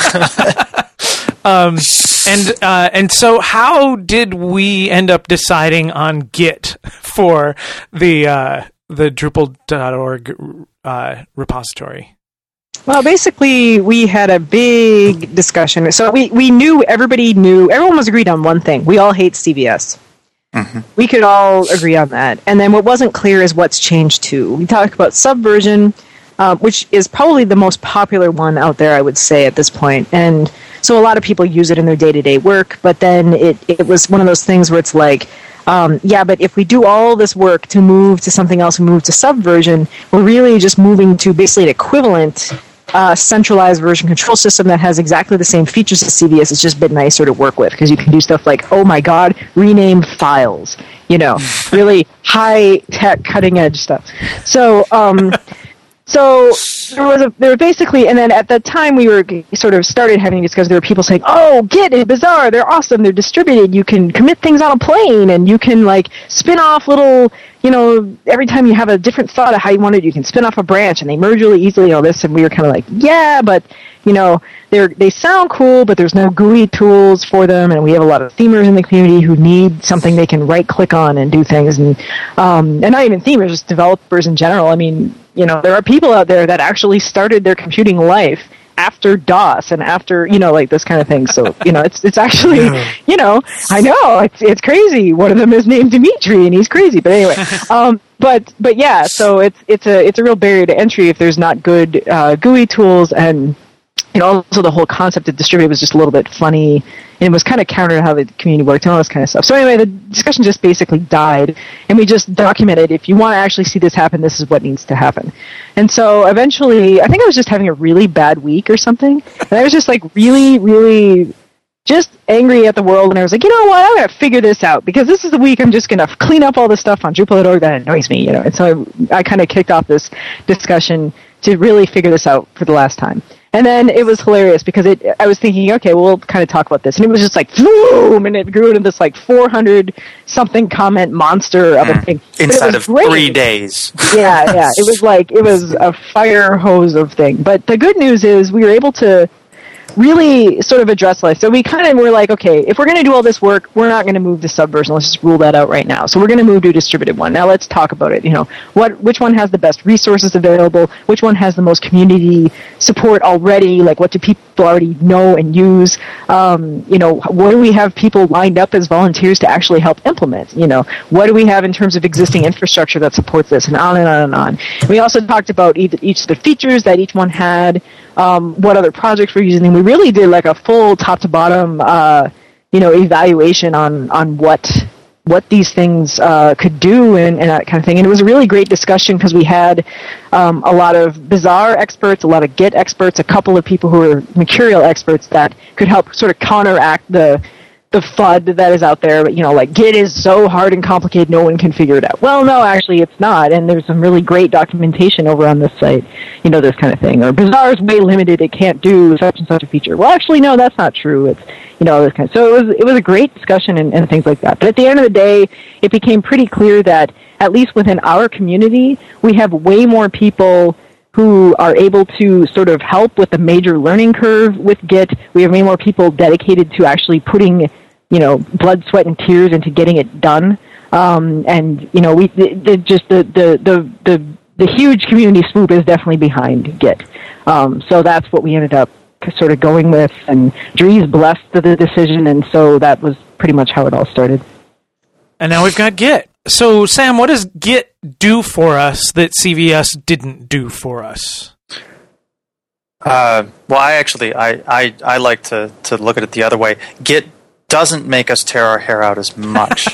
Speaker 1: And so how did we end up deciding on Git for the Drupal.org repository?
Speaker 3: Well, basically, we had a big discussion. So everyone was agreed on one thing. We all hate CVS. Mm-hmm. We could all agree on that. And then what wasn't clear is what's changed to. We talked about Subversion, which is probably the most popular one out there, I would say, at this point. And so a lot of people use it in their day-to-day work, but then it was one of those things where it's like, but if we do all this work to move to something else and move to Subversion, we're really just moving to basically an equivalent centralized version control system that has exactly the same features as CVS. It's just a bit nicer to work with because you can do stuff like, oh my god, rename files, really high-tech, cutting-edge stuff. So So there were basically, and then at that time we were sort of started having discussions. There were people saying, "Oh, Git is bizarre. They're awesome. They're distributed. You can commit things on a plane, and you can like spin off little, every time you have a different thought of how you want it, you can spin off a branch, and they merge really easily. All this." And we were kind of like, "Yeah, but they sound cool, but there's no GUI tools for them, and we have a lot of themers in the community who need something they can right-click on and do things, and not even themers, just developers in general. I mean, there are people out there that actually started their computing life after DOS and after, like this kind of thing. So, it's actually, I know, it's crazy. One of them is named Dimitri, and he's crazy. But anyway, but yeah, so it's a real barrier to entry if there's not good GUI tools, and also the whole concept of distributed was just a little bit funny, and it was kind of counter to how the community worked and all this kind of stuff. So anyway, the discussion just basically died, and we just documented, if you want to actually see this happen, this is what needs to happen. And so eventually, I think I was just having a really bad week or something, and I was just like really, really just angry at the world, and I was like, you know what, I'm going to figure this out, because this is the week I'm just going to clean up all the stuff on Drupal.org that annoys me, and so I kind of kicked off this discussion to really figure this out for the last time. And then it was hilarious because I was thinking, okay, well, we'll kind of talk about this. And it was just like, boom, and it grew into this like 400-something comment monster of a thing.
Speaker 2: Inside of great. 3 days.
Speaker 3: Yeah. It was a fire hose of thing. But the good news is we were able to really sort of address life. So we kind of were like, okay, if we're going to do all this work, we're not going to move to Subversion. Let's just rule that out right now. So we're going to move to a distributed one. Now let's talk about it. Which one has the best resources available? Which one has the most community support already? Like, what do people already know and use? What do we have people lined up as volunteers to actually help implement? What do we have in terms of existing infrastructure that supports this? And on and on and on. We also talked about each of the features that each one had, what other projects we're using. We really did like a full top to bottom, evaluation on what these things could do and that kind of thing. And it was a really great discussion because we had a lot of Bazaar experts, a lot of Git experts, a couple of people who were Mercurial experts that could help sort of counteract the FUD that is out there. But, like, Git is so hard and complicated, no one can figure it out. Well, no, actually, it's not. And there's some really great documentation over on this site, this kind of thing. Or Bazaar is way limited, it can't do such and such a feature. Well, actually, no, that's not true. It's, this kind of. So it was a great discussion and things like that. But at the end of the day, it became pretty clear that, at least within our community, we have way more people who are able to sort of help with the major learning curve with Git. We have way more people dedicated to actually putting blood, sweat, and tears into getting it done. The huge community swoop is definitely behind Git. So that's what we ended up sort of going with, and Dries blessed the decision, and so that was pretty much how it all started.
Speaker 1: And now we've got Git. So, Sam, what does Git do for us that CVS didn't do for us?
Speaker 2: Well, I like to look at it the other way. Git doesn't make us tear our hair out as much.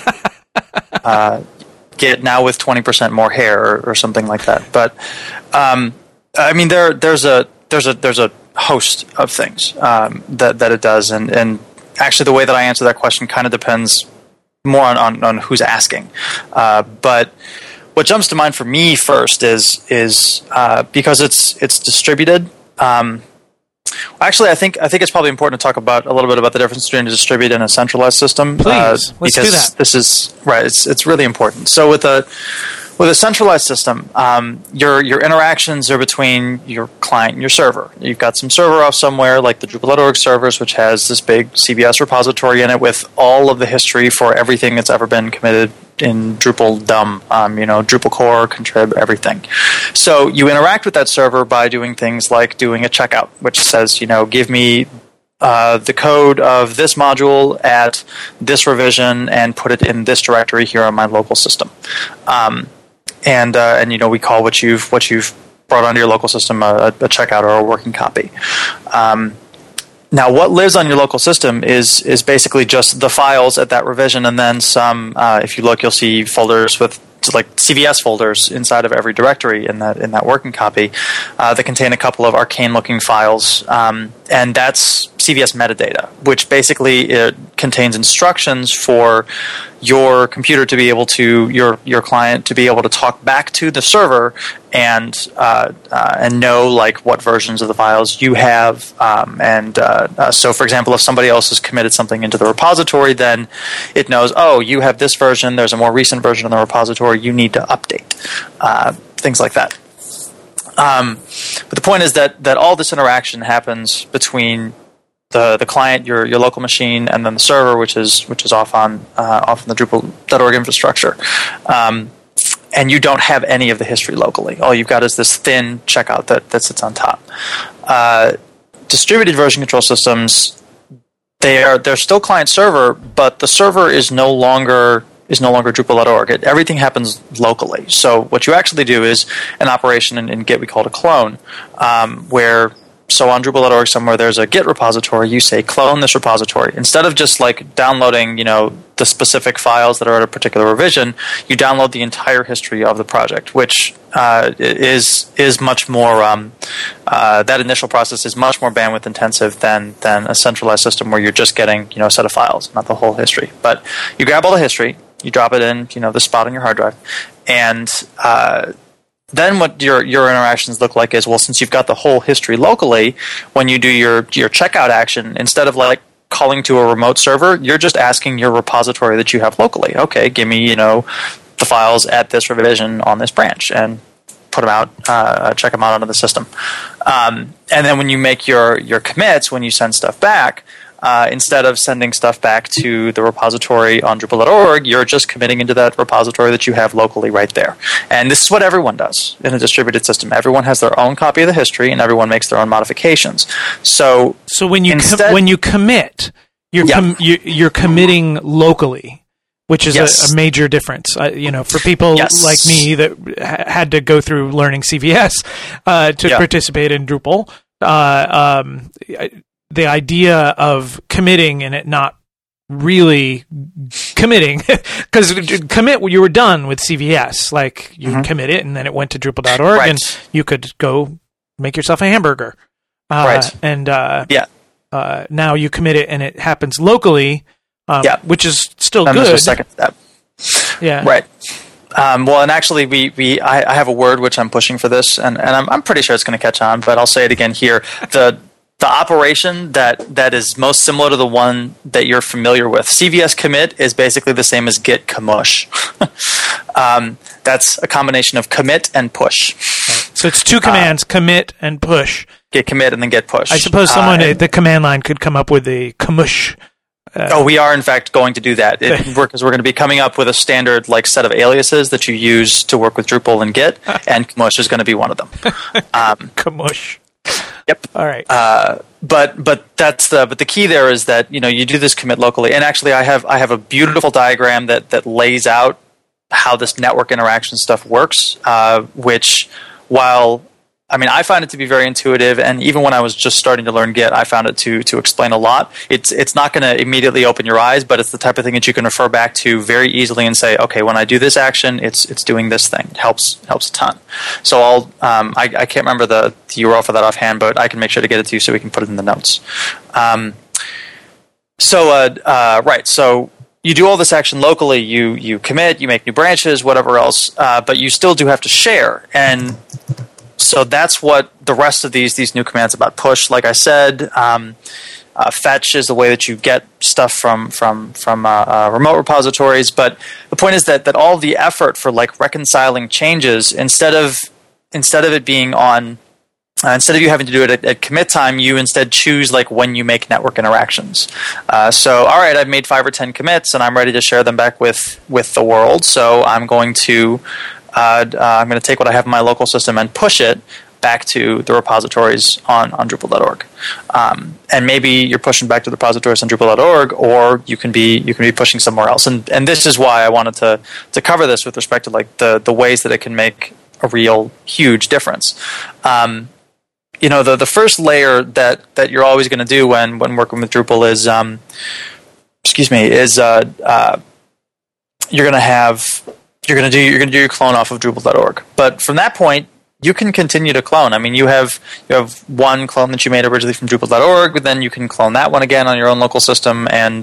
Speaker 2: Git now with 20% more hair or something like that. But there's a host of things that it does, and actually the way that I answer that question kind of depends more on who's asking. But what jumps to mind for me first is because it's distributed. Actually, I think it's probably important to talk about a little bit about the difference between a distributed and a centralized system.
Speaker 1: Please, let's do that.
Speaker 2: This is right. It's really important. So with a centralized system, your interactions are between your client and your server. You've got some server off somewhere, like the Drupal.org servers, which has this big CVS repository in it with all of the history for everything that's ever been committed in Drupal DOM, Drupal core, contrib, everything. So you interact with that server by doing things like doing a checkout, which says, give me the code of this module at this revision and put it in this directory here on my local system. And we call what you've brought onto your local system a checkout or a working copy. Now, what lives on your local system is basically just the files at that revision, and then some. If you look, you'll see folders with like CVS folders inside of every directory in that working copy that contain a couple of arcane-looking files, and that's CVS metadata, which basically it contains instructions for your computer to be able to your client to be able to talk back to the server and know like what versions of the files you have. So, for example, if somebody else has committed something into the repository, then it knows, oh, you have this version. There's a more recent version in the repository. You need to update. Things like that. But the point is that all this interaction happens between the client, your local machine, and then the server, which is off on the Drupal.org infrastructure. And you don't have any of the history locally. All you've got is this thin checkout that sits on top. Distributed version control systems, they're still client server, but the server is no longer Drupal.org. Everything happens locally. So what you actually do is an operation in Git we call it a clone, where so on Drupal.org somewhere there's a Git repository. You say clone this repository instead of just like downloading the specific files that are at a particular revision. You download the entire history of the project, which is much more. That initial process is much more bandwidth intensive than a centralized system where you're just getting a set of files, not the whole history. But you grab all the history. You drop it in, the spot on your hard drive, and then what your interactions look like is, well, since you've got the whole history locally, when you do your checkout action, instead of like calling to a remote server, you're just asking your repository that you have locally. Okay, give me the files at this revision on this branch, and put them out, check them out onto the system, and then when you make your commits, when you send stuff back. Instead of sending stuff back to the repository on Drupal.org, you're just committing into that repository that you have locally right there. And this is what everyone does in a distributed system. Everyone has their own copy of the history, and everyone makes their own modifications. So
Speaker 1: when you commit, you're committing locally, which is a major difference. For people like me that had to go through learning CVS to participate in Drupal. The idea of committing and it not really committing, because you were done with CVS. Like you commit it and then it went to Drupal.org and you could go make yourself a hamburger. And now you commit it and it happens locally, which is still good.
Speaker 2: There's a second step.
Speaker 1: Yeah.
Speaker 2: Right. Well, and actually, I have a word which I'm pushing for this, and I'm pretty sure it's going to catch on, but I'll say it again here. The operation that is most similar to the one that you're familiar with, CVS commit, is basically the same as git commush. That's a combination of commit and push.
Speaker 1: Right. So it's two commands, commit and push.
Speaker 2: Git commit and then git push.
Speaker 1: I suppose someone at the command line could come up with a commush.
Speaker 2: We are in fact going to do that because we're going to be coming up with a standard set of aliases that you use to work with Drupal and Git, and commush is going to be one of them.
Speaker 1: Commush.
Speaker 2: Yep.
Speaker 1: All right.
Speaker 2: But the key there is that you do this commit locally, and actually I have a beautiful diagram that lays out how this network interaction stuff works. Which, while I find it to be very intuitive, and even when I was just starting to learn Git, I found it to explain a lot. It's not going to immediately open your eyes, but it's the type of thing that you can refer back to very easily and say, okay, when I do this action, it's doing this thing. It helps a ton. So I can't remember the URL for that offhand, but I can make sure to get it to you so we can put it in the notes. So you do all this action locally. You commit, you make new branches, whatever else, but you still do have to share. And so that's what the rest of these new commands about push. Like I said, fetch is the way that you get stuff from remote repositories. But the point is that all the effort for reconciling changes, instead of it being on, instead of you having to do it at commit time, you instead choose when you make network interactions. So all right, I've made 5 or 10 commits and I'm ready to share them back with the world. So I'm going to take what I have in my local system and push it back to the repositories on Drupal.org. And maybe you're pushing back to the repositories on Drupal.org, or you can be pushing somewhere else. And this is why I wanted to cover this with respect to the ways that it can make a real huge difference. The first layer that you're always going to do when working with Drupal is you're going to do your clone off of Drupal.org. But from that point, you can continue to clone. I mean, you have one clone that you made originally from Drupal.org, but then you can clone that one again on your own local system, and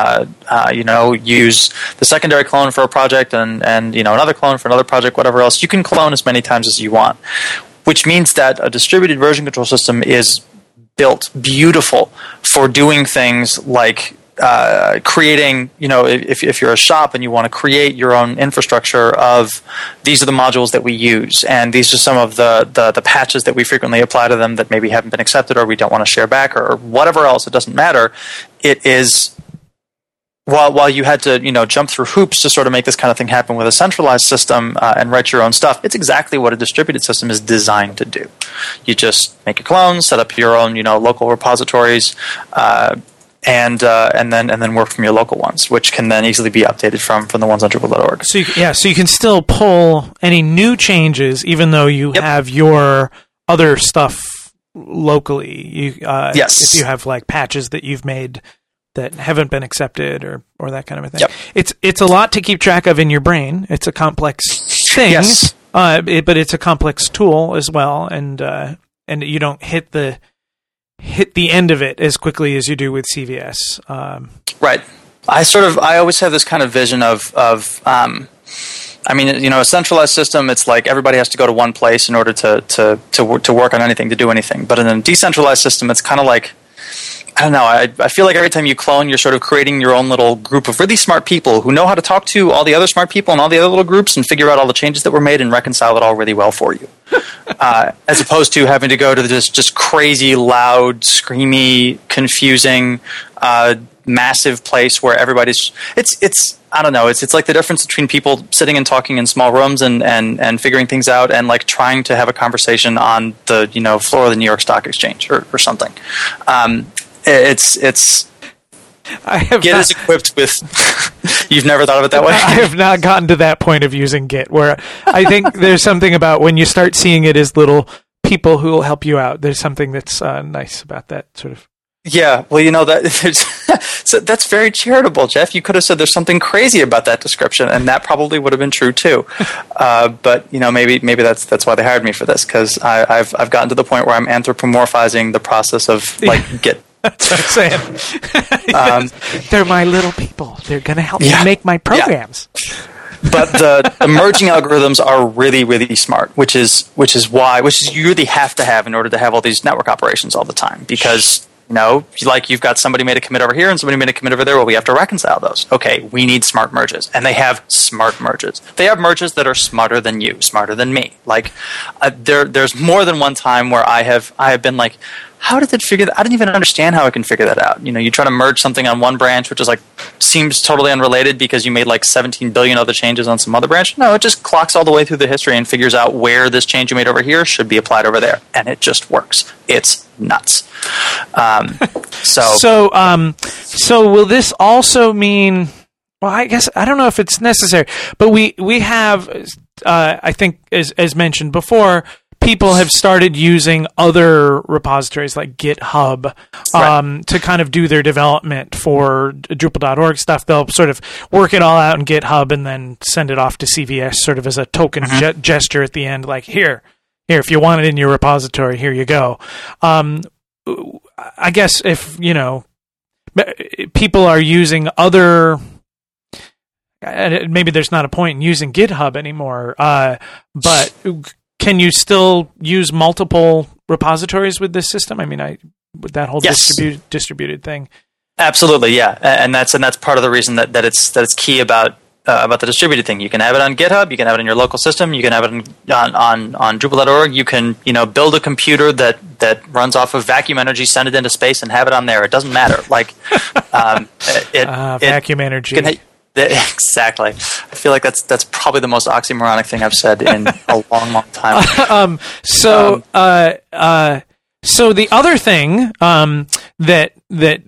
Speaker 2: use the secondary clone for a project, and another clone for another project, whatever else. You can clone as many times as you want, which means that a distributed version control system is built beautiful for doing things like creating, if you're a shop and you want to create your own infrastructure of these are the modules that we use, and these are some of the patches that we frequently apply to them that maybe haven't been accepted or we don't want to share back or whatever else, it doesn't matter. It is, while you had to, jump through hoops to sort of make this kind of thing happen with a centralized system and write your own stuff, it's exactly what a distributed system is designed to do. You just make a clone, set up your own, local repositories, and then work from your local ones, which can then easily be updated from the ones on Drupal.org.
Speaker 1: So you can still pull any new changes, even though you have your other stuff locally.
Speaker 2: Yes.
Speaker 1: If you have like patches that you've made that haven't been accepted or that kind of a thing. Yep. It's a lot to keep track of in your brain. It's a complex thing,
Speaker 2: yes.
Speaker 1: But it's a complex tool as well, and you don't hit the end of it as quickly as you do with CVS.
Speaker 2: Right. I always have this kind of vision of a centralized system. It's like everybody has to go to one place in order to work on anything, to do anything. But in a decentralized system, it's kind of like, I don't know. I feel like every time you clone, you're sort of creating your own little group of really smart people who know how to talk to all the other smart people and all the other little groups and figure out all the changes that were made and reconcile it all really well for you. As opposed to having to go to this just crazy, loud, screamy, confusing, massive place where everybody's. It's I don't know. It's like the difference between people sitting and talking in small rooms and figuring things out, and like trying to have a conversation on the floor of the New York Stock Exchange or something. Git is equipped with. You've never thought of it that way?
Speaker 1: I have not gotten to that point of using Git, where I think there's something about when you start seeing it as little people who will help you out. There's something that's nice about that sort of.
Speaker 2: Yeah, well, so that's very charitable, Jeff. You could have said there's something crazy about that description, and that probably would have been true too. But maybe that's why they hired me for this, because I've gotten to the point where I'm anthropomorphizing the process of like Git.
Speaker 1: That's what I'm saying. They're my little people. They're going to help me make my programs.
Speaker 2: Yeah. But the merging algorithms are really, really smart, which is you really have to have in order to have all these network operations all the time, because you've got somebody made a commit over here and somebody made a commit over there. Well, we have to reconcile those. Okay, we need smart merges, and they have smart merges. They have merges that are smarter than you, smarter than me. Like there's more than one time where I have been like, how did it figure that? I didn't even understand how it can figure that out. You try to merge something on one branch, which is like seems totally unrelated because you made like 17 billion other changes on some other branch. No, it just clocks all the way through the history and figures out where this change you made over here should be applied over there, and it just works. It's nuts.
Speaker 1: So will this also mean? Well, I guess I don't know if it's necessary, but we have, I think, as mentioned before, people have started using other repositories like GitHub to kind of do their development for Drupal.org stuff. They'll sort of work it all out in GitHub and then send it off to CVS sort of as a token gesture at the end, like, here, if you want it in your repository, here you go. I guess if, people are using other... Maybe there's not a point in using GitHub anymore, but... Can you still use multiple repositories with this system? I mean, with that whole distributed thing.
Speaker 2: Absolutely, yeah, and that's part of the reason that it's key about the distributed thing. You can have it on GitHub, you can have it in your local system, you can have it on Drupal.org. You can build a computer that runs off of vacuum energy, send it into space, and have it on there. It doesn't matter. Like
Speaker 1: vacuum energy.
Speaker 2: Exactly. I feel like that's probably the most oxymoronic thing I've said in a long, long time.
Speaker 1: So the other thing that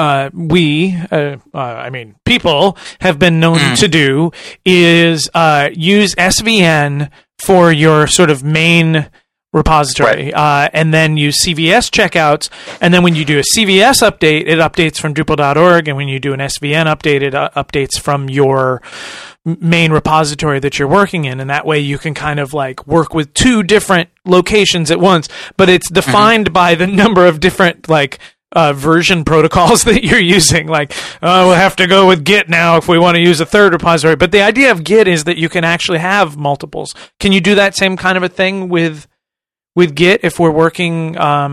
Speaker 1: people have been known to do is use SVN for your sort of main repository, and then use CVS checkouts. And then when you do a CVS update, it updates from Drupal.org. And when you do an SVN update, it updates from your main repository that you're working in. And that way you can kind of like work with two different locations at once, but it's defined by the number of different like version protocols that you're using. Like, we'll have to go with Git now if we want to use a third repository. But the idea of Git is that you can actually have multiples. Can you do that same kind of a thing with Git if we're working?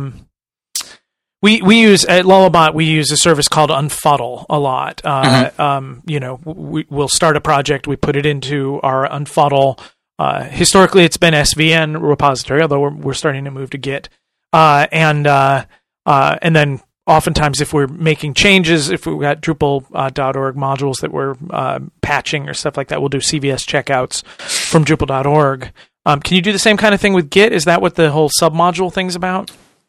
Speaker 1: We use at Lullabot, we use a service called Unfuddle a lot. We'll start a project, we put it into our Unfuddle. Historically, it's been SVN repository, although we're starting to move to Git. And then oftentimes, if we're making changes, if we've got Drupal.org modules that we're patching or stuff like that, we'll do CVS checkouts from Drupal.org. Can you do the same kind of thing with Git? Is that what the whole submodule thing's about?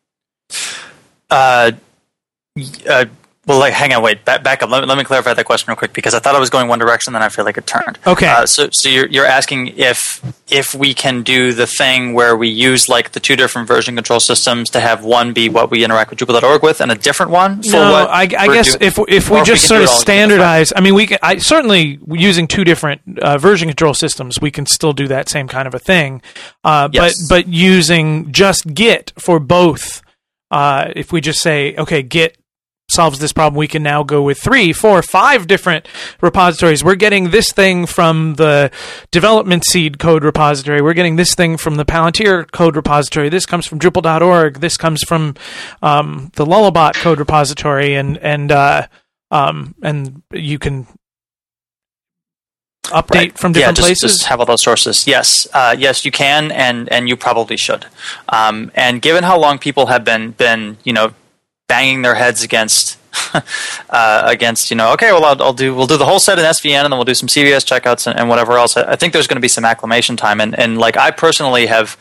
Speaker 1: Well, like, hang on, wait, back up. Let me clarify that question real quick, because I thought I was going one direction, then I feel like it turned. Okay. So you're asking if we can do the thing where we use like the two different version control systems to have one be what we interact with Drupal.org with, and a different one for what? I guess if we just sort of standardize, I mean, certainly using two different version control systems, we can still do that same kind of a thing. Yes. But using just Git for both, if we just say, okay, Git solves this problem, we can now go with 3, 4, 5 different repositories. We're getting this thing from the development seed code repository. We're getting this thing from the Palantir code repository. This comes from Drupal.org. This comes from the Lullabot code repository, and you can update from different places. Just have all those sources. Yes, yes, you can, and you probably should. And given how long people have been banging their heads against okay, well, we'll do the whole set in SVN, and then we'll do some CVS checkouts and whatever else. I think there's going to be some acclimation time, and like I personally have,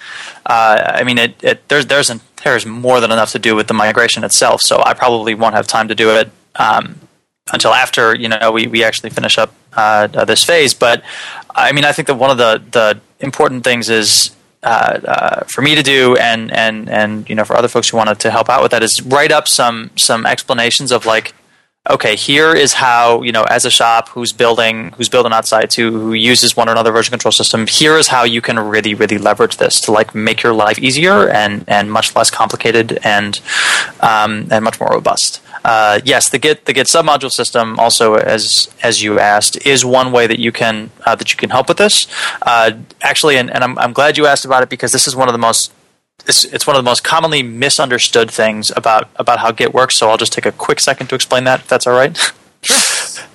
Speaker 1: there's more than enough to do with the migration itself, so I probably won't have time to do it until after we actually finish up this phase. But I mean, I think that one of the important things is, for me to do, and for other folks who wanted to help out with that, is write up some explanations of like, okay, here is how, as a shop who's building outside to, who uses one or another version control system, here is how you can really, really leverage this to like make your life easier and much less complicated and much more robust. Yes, the Git submodule system also, as you asked, is one way that you can help with this. Actually, and I'm glad you asked about it, because this is one of the most commonly misunderstood things about how Git works. So I'll just take a quick second to explain that, if that's all right. Sure.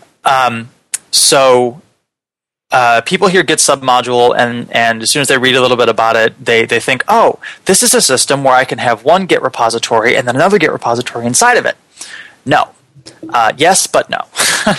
Speaker 1: People hear Git submodule, and as soon as they read a little bit about it, they think, oh, this is a system where I can have one Git repository and then another Git repository inside of it. No. Yes, but no.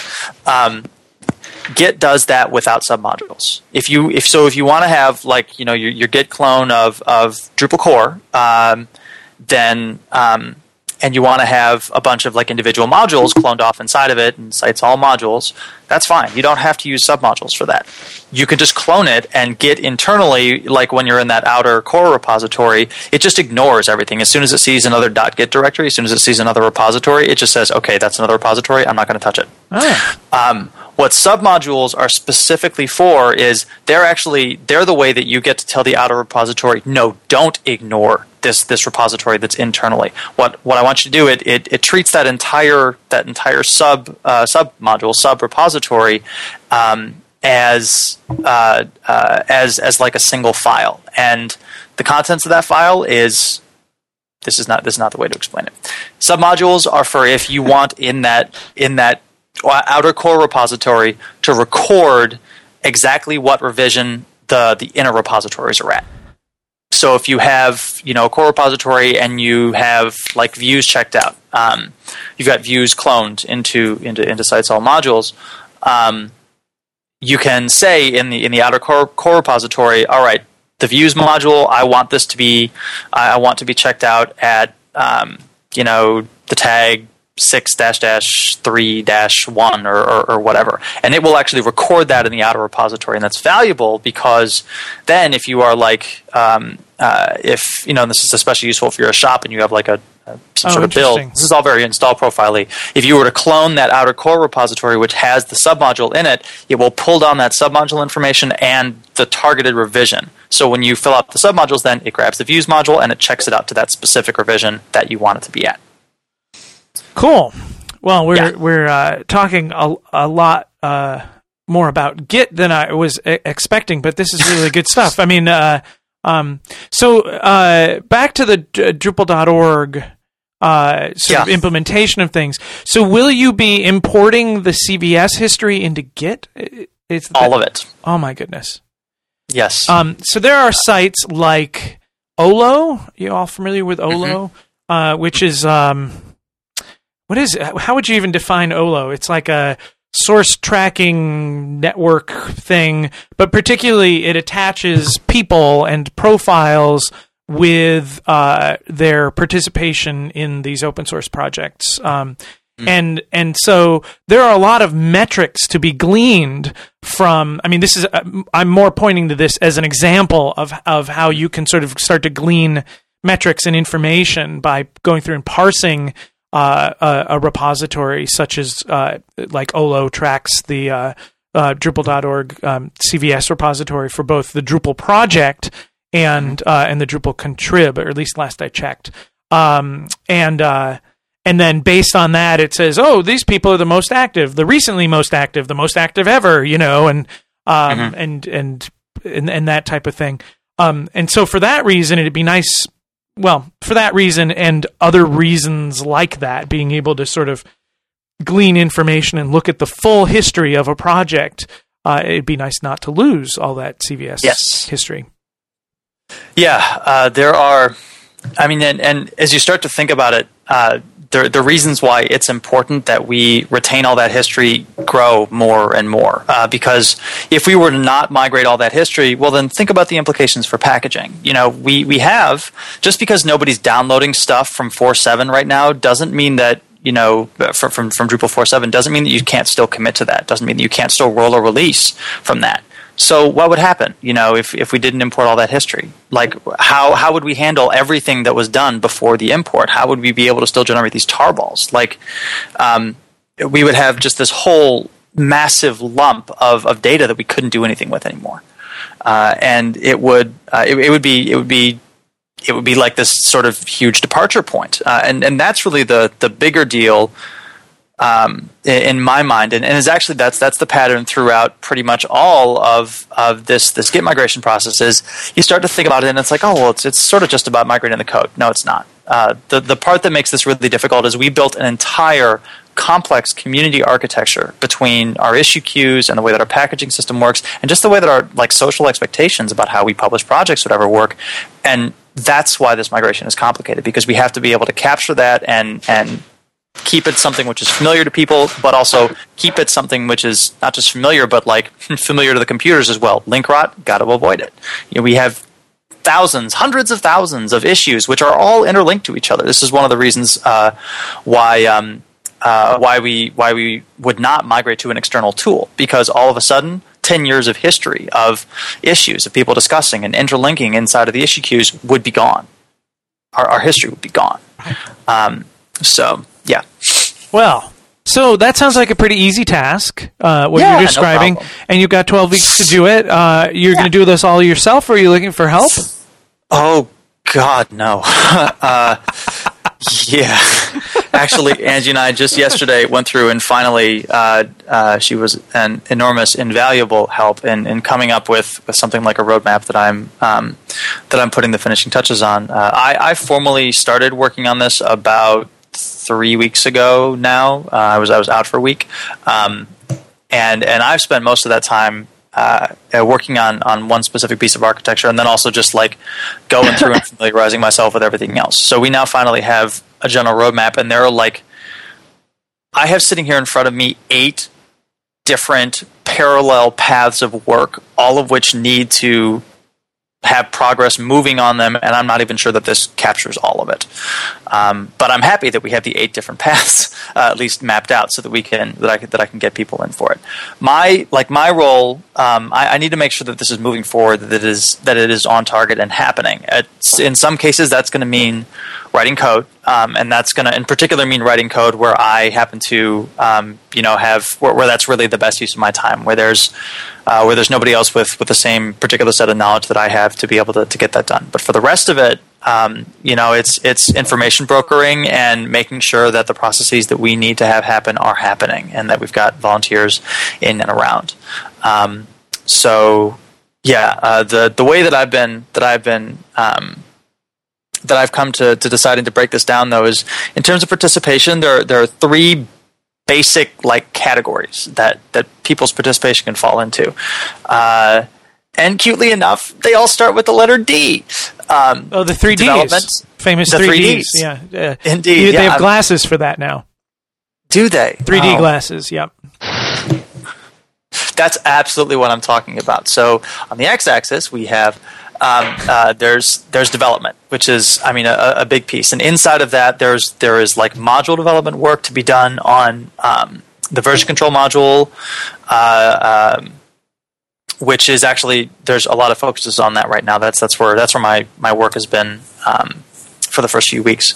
Speaker 1: Git does that without submodules. If you want to have like your Git clone of Drupal core, then and you want to have a bunch of like individual modules cloned off inside of it and cites all modules, that's fine. You don't have to use submodules for that. You can just clone it, and Git internally, like when you're in that outer core repository, it just ignores everything. As soon as it sees another .git directory, as soon as it sees another repository, it just says, okay, that's another repository, I'm not going to touch it. Oh. What submodules are specifically for is they're the way that you get to tell the outer repository, no, don't ignore this repository that's internally. What I want you to do, it treats that entire sub repository as like a single file, and the contents of that file is. This is not the way to explain it. Submodules are for if you want in that outer core repository to record exactly what revision the inner repositories are at. So if you have a core repository and you have like views checked out, you've got views cloned into sites all modules. You can say in the outer core repository, all right, the views module, I want to be checked out at the tag 6-3-1 or whatever, and it will actually record that in the outer repository, and that's valuable because then if you are like
Speaker 2: if this is especially useful if you're a shop and you have like some sort of build.
Speaker 1: Interesting.
Speaker 2: This is all very install profile-y. If you were to clone that outer core repository, which has the submodule in it, it will pull down that submodule information and the targeted revision. So when you fill out the submodules, then it grabs the views module and it checks it out to that specific revision that you want it to be at.
Speaker 1: Cool. Well, we're talking a lot more about Git than I was expecting, but this is really good stuff. I mean, so back to the Drupal.org sort of implementation of things. So will you be importing the CVS history into Git?
Speaker 2: All of it.
Speaker 1: Oh my goodness.
Speaker 2: Yes.
Speaker 1: So there are sites like Olo. You all familiar with Olo? Mm-hmm. Which is what is it? How would you even define Olo? It's like a source tracking network thing, but particularly it attaches people and profiles with their participation in these open source projects. And so there are a lot of metrics to be gleaned from. I mean, this is I'm more pointing to this as an example of how you can sort of start to glean metrics and information by going through and parsing a repository such as like Olo tracks the Drupal.org CVS repository for both the Drupal project and the Drupal contrib, or at least last I checked. And then based on that, it says, oh, these people are the most active, the recently most active, the most active ever, and that type of thing. And so for that reason, it'd be nice. Well, for that reason and other reasons like that, being able to sort of glean information and look at the full history of a project, it'd be nice not to lose all that CVS history.
Speaker 2: Yeah, there are. I mean, and as you start to think about it, the reasons why it's important that we retain all that history grow more and more. Because if we were to not migrate all that history, well, then think about the implications for packaging. We have, just because nobody's downloading stuff from 4.7 right now doesn't mean that, from Drupal 4.7 doesn't mean that you can't still commit to that. Doesn't mean that you can't still roll a release from that. So what would happen, if we didn't import all that history? Like, how would we handle everything that was done before the import? How would we be able to still generate these tarballs? Like, we would have just this whole massive lump of data that we couldn't do anything with anymore, and it would be like this sort of huge departure point, and that's really the bigger deal. In my mind, and is actually that's the pattern throughout pretty much all of this Git migration process. Is you start to think about it, and it's like, oh well, it's sort of just about migrating the code. No, it's not. The part that makes this really difficult is we built an entire complex community architecture between our issue queues and the way that our packaging system works, and just the way that our social expectations about how we publish projects whatever work, and that's why this migration is complicated, because we have to be able to capture that and keep it something which is familiar to people, but also keep it something which is not just familiar, but familiar to the computers as well. Link rot, got to avoid it. We have hundreds of thousands of issues which are all interlinked to each other. This is one of the reasons why we would not migrate to an external tool, because all of a sudden 10 years of history of issues of people discussing and interlinking inside of the issue queues would be gone. Our history would be gone. So, yeah.
Speaker 1: Well, so that sounds like a pretty easy task, what you're describing,
Speaker 2: no
Speaker 1: and you've got 12 weeks to do it. You're going to do this all yourself, or are you looking for help?
Speaker 2: Oh, God, no. Yeah. Actually, Angie and I just yesterday went through and finally she was an enormous, invaluable help in coming up with something like a roadmap that I'm putting the finishing touches on. I formally started working on this about 3 weeks ago now. I was out for a week. And I've spent most of that time working on one specific piece of architecture, and then also just going through and familiarizing myself with everything else. So we now finally have a general roadmap, and there are I have sitting here in front of me 8 different parallel paths of work, all of which need to have progress moving on them, and I'm not even sure that this captures all of it. But I'm happy that we have the 8 different paths at least mapped out, so that I can get people in for it. My role, I need to make sure that this is moving forward, that it is on target and happening. In some cases, that's going to mean writing code, and that's going to, in particular, mean writing code where I happen to, have where that's really the best use of my time, where there's nobody else with the same particular set of knowledge that I have to be able to get that done. But for the rest of it, it's information brokering and making sure that the processes that we need to have happen are happening, and that we've got volunteers in and around. The way that I've come to deciding to break this down, though, is in terms of participation, there are 3 basic categories that people's participation can fall into. And cutely enough, they all start with the letter D.
Speaker 1: The 3Ds. Famous 3Ds. Yeah.
Speaker 2: Indeed.
Speaker 1: They have glasses for that now.
Speaker 2: Do they?
Speaker 1: 3D glasses, yep.
Speaker 2: That's absolutely what I'm talking about. So on the x-axis, we have there's development, which is, a big piece. And inside of that, there is module development work to be done on the version control module, which is actually, there's a lot of focuses on that right now. That's where my work has been for the first few weeks.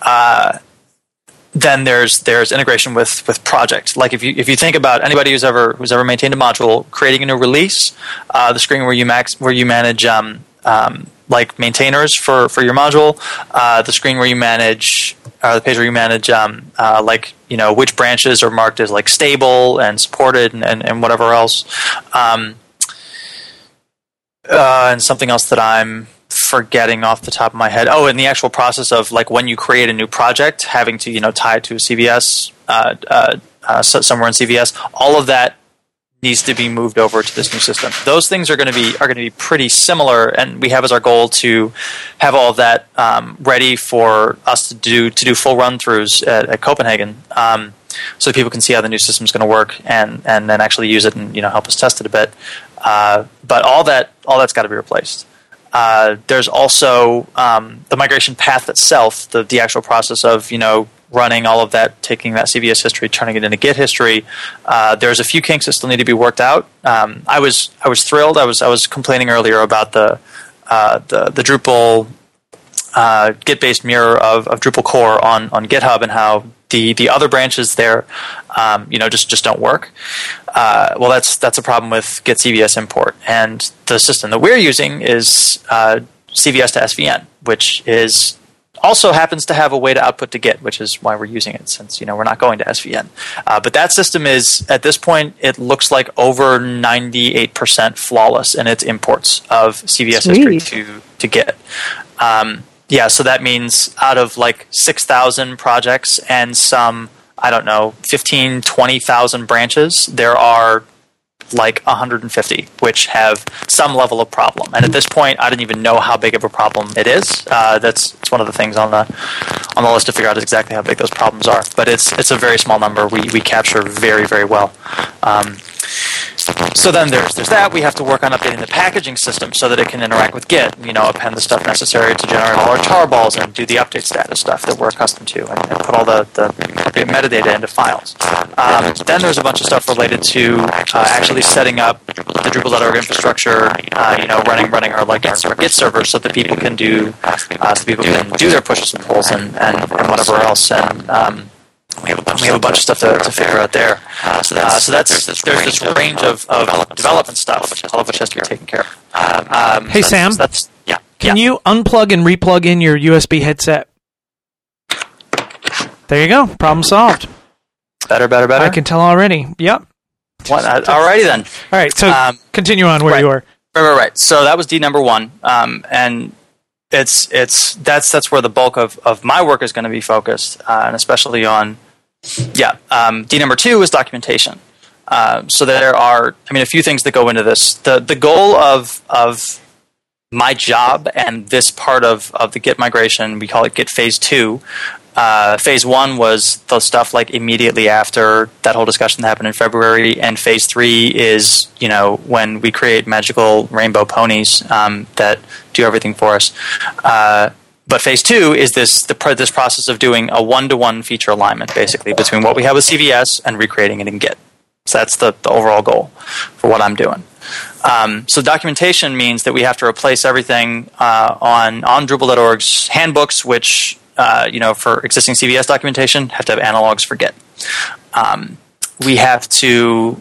Speaker 2: Then there's integration with project. Like if you think about anybody who's ever maintained a module, creating a new release, the screen where you manage maintainers for your module, the screen where you manage the page where you manage which branches are marked as stable and supported and whatever else. And something else that I'm forgetting off the top of my head. And the actual process of when you create a new project, having to tie it to a CVS somewhere in CVS. All of that needs to be moved over to this new system. Those things are going to be pretty similar, and we have as our goal to have all of that ready for us to do full run throughs at Copenhagen. So that people can see how the new system is going to work and then actually use it and help us test it a bit. But all that's got to be replaced. There's also the migration path itself, the actual process of running all of that, taking that CVS history, turning it into Git history. There's a few kinks that still need to be worked out. I was thrilled. I was complaining earlier about the Drupal Git-based mirror of Drupal core on GitHub, and how the other branches there, just don't work. Well, that's a problem with Git CVS import, and the system that we're using is CVS to SVN, which also happens to have a way to output to Git, which is why we're using it, since we're not going to SVN. But that system is, at this point, it looks like over 98% flawless in its imports of CVS history to Git. So that means out of 6,000 projects and some, 15, 20,000 branches, there are 150 which have some level of problem. And at this point, I didn't even know how big of a problem it is. It's one of the things on the list to figure out exactly how big those problems are. But it's a very small number. We capture very, very well. So then there's that. We have to work on updating the packaging system so that it can interact with Git, append the stuff necessary to generate all our tarballs and do the update status stuff that we're accustomed to, and put all the metadata into files. Then there's a bunch of stuff related to actually setting up the Drupal.org infrastructure, running our our Git server so that people can do their pushes and pulls and whatever else. And we have a bunch of stuff to figure out there. So there's this range of development stuff, all of which has to be taken care of.
Speaker 1: Hey, Sam. Can you unplug and replug in your USB headset? There you go. Problem solved.
Speaker 2: Better.
Speaker 1: I can tell already. Yep.
Speaker 2: Alrighty then.
Speaker 1: All right. So continue on where you were.
Speaker 2: Right. So that was D number 1, and that's where the bulk of my work is going to be focused, and especially on D number 2 is documentation. So there are, a few things that go into this. The goal of my job and this part of the Git migration, we call it Git Phase 2, Phase 1 was the stuff like immediately after that whole discussion that happened in February, and Phase 3 is, when we create magical rainbow ponies that do everything for us. But Phase 2 is this process of doing a one-to-one feature alignment, basically, between what we have with CVS and recreating it in Git. So that's the overall goal for what I'm doing. So documentation means that we have to replace everything on Drupal.org's handbooks, which, for existing CVS documentation, have to have analogs for Git. We have to...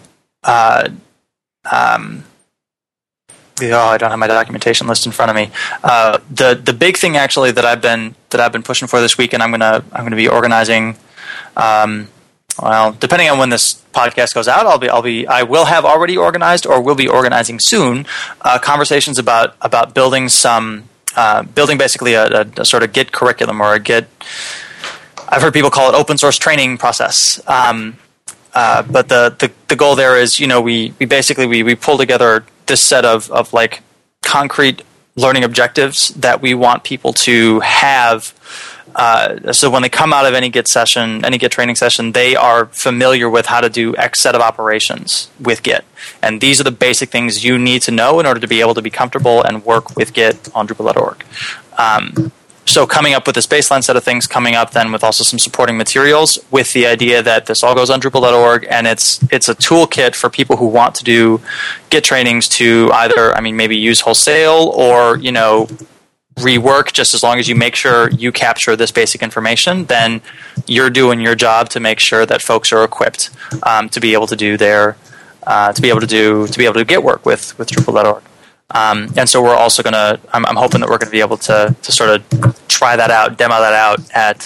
Speaker 2: I don't have my documentation list in front of me. The big thing actually that I've been pushing for this week, and I'm gonna be organizing. Depending on when this podcast goes out, I will have already organized or will be organizing soon conversations about building basically a sort of Git curriculum or a Git. I've heard people call it open source training process. But the goal there is, we basically pull together this set of like concrete learning objectives that we want people to have. So when they come out of any Git session, any Git training session, they are familiar with how to do X set of operations with Git. And these are the basic things you need to know in order to be able to be comfortable and work with Git on Drupal.org. So coming up with this baseline set of things, coming up then with also some supporting materials with the idea that this all goes on Drupal.org, and it's a toolkit for people who want to do Git trainings to either, maybe use wholesale or, rework, just as long as you make sure you capture this basic information, then you're doing your job to make sure that folks are equipped to be able to do their, to be able to do Git work with Drupal.org. And so we're also I'm hoping that we're going to be able to sort of try that out, demo that out at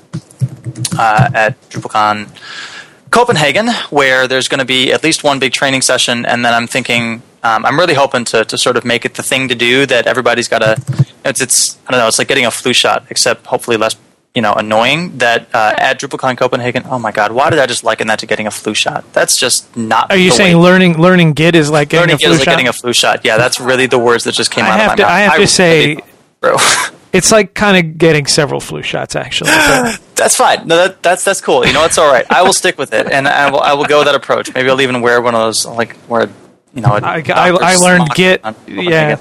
Speaker 2: DrupalCon Copenhagen, where there's going to be at least one big training session, and then I'm thinking, I'm really hoping to sort of make it the thing to do that everybody's got to, it's I don't know, it's like getting a flu shot, except hopefully less, annoying, that at DrupalCon Copenhagen, oh my God, why did I just liken that to getting a flu shot? That's just not.
Speaker 1: Are you saying learning Git is like getting a flu shot? Learning Git is like
Speaker 2: getting a flu shot. Yeah, that's really the words that just came out of my mouth.
Speaker 1: I have to say, it's like kind of getting several flu shots, actually.
Speaker 2: That's fine. No, that's cool. It's all right. I will stick with it, and I will go with that approach. Maybe I'll even wear one of those, like, where,
Speaker 1: I learned Git. Yeah.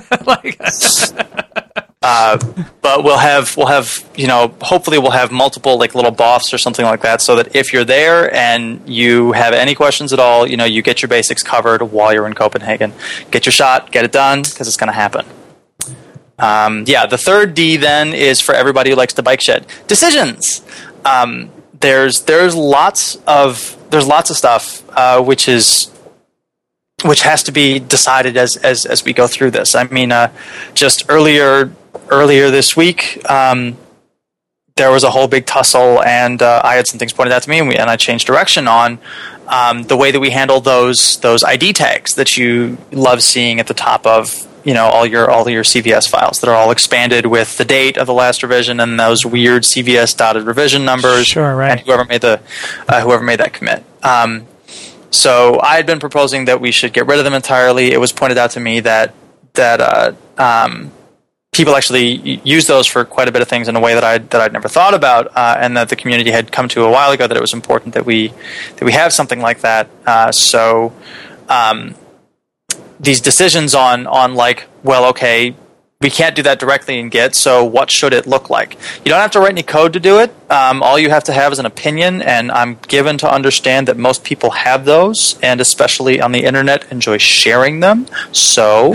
Speaker 2: But we'll have hopefully we'll have multiple like little BOFs or something like that, so that if you're there and you have any questions at all, you get your basics covered while you're in Copenhagen. Get your shot, get it done, because it's going to happen. The third D then is for everybody who likes to bike shed. Decisions. There's lots of stuff which has to be decided as we go through this. Just earlier this week, there was a whole big tussle, and I had some things pointed out to me, and I changed direction on the way that we handle those ID tags that you love seeing at the top of all your CVS files that are all expanded with the date of the last revision and those weird CVS dotted revision numbers.
Speaker 1: Sure, right.
Speaker 2: And whoever made that commit. So I had been proposing that we should get rid of them entirely. It was pointed out to me that people actually use those for quite a bit of things in a way that I'd never thought about, and that the community had come to a while ago, that it was important that we have something like that. So these decisions on like, well, okay, we can't do that directly in Git, so what should it look like? You don't have to write any code to do it. All you have to have is an opinion, and I'm given to understand that most people have those, and especially on the internet, enjoy sharing them. So,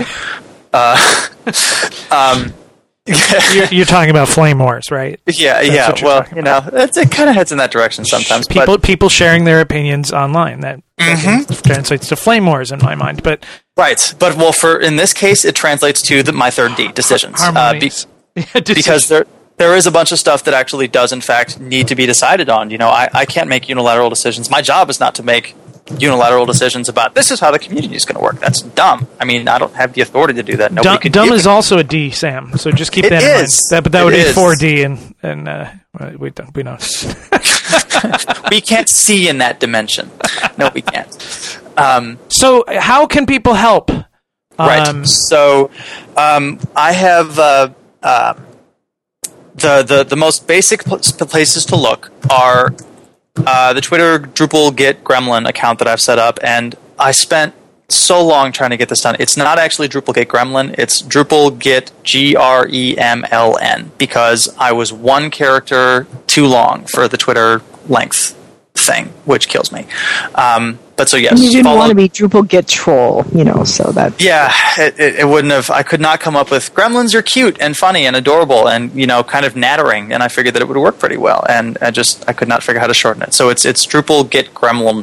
Speaker 1: you're talking about flame wars, right?
Speaker 2: Yeah. Well, it kind of heads in that direction sometimes.
Speaker 1: People sharing their opinions online that translates to flame wars in my mind, but.
Speaker 2: Right, but in this case, it translates to my third D, decisions. Because there is a bunch of stuff that actually does, in fact, need to be decided on. I can't make unilateral decisions. My job is not to make unilateral decisions about this is how the community is going to work. That's dumb. I don't have the authority to do that.
Speaker 1: Dumb is also a D, Sam. So just keep that in mind. But that would be 4D, and we know.
Speaker 2: We can't see in that dimension. No, we can't.
Speaker 1: So how can people help?
Speaker 2: Right. So I have the most basic places to look are the Twitter Drupal Git Gremlin account that I've set up, and I spent so long trying to get this done. It's not actually Drupal Git Gremlin, it's Drupal Git Gremln, because I was one character too long for the Twitter length thing, which kills me. But so yes,
Speaker 3: you didn't want to be Drupal Git troll, so that
Speaker 2: it wouldn't have. I could not come up with gremlins are cute and funny and adorable and kind of nattering, and I figured that it would work pretty well, and I could not figure out how to shorten it. So it's Drupal Git Gremlin.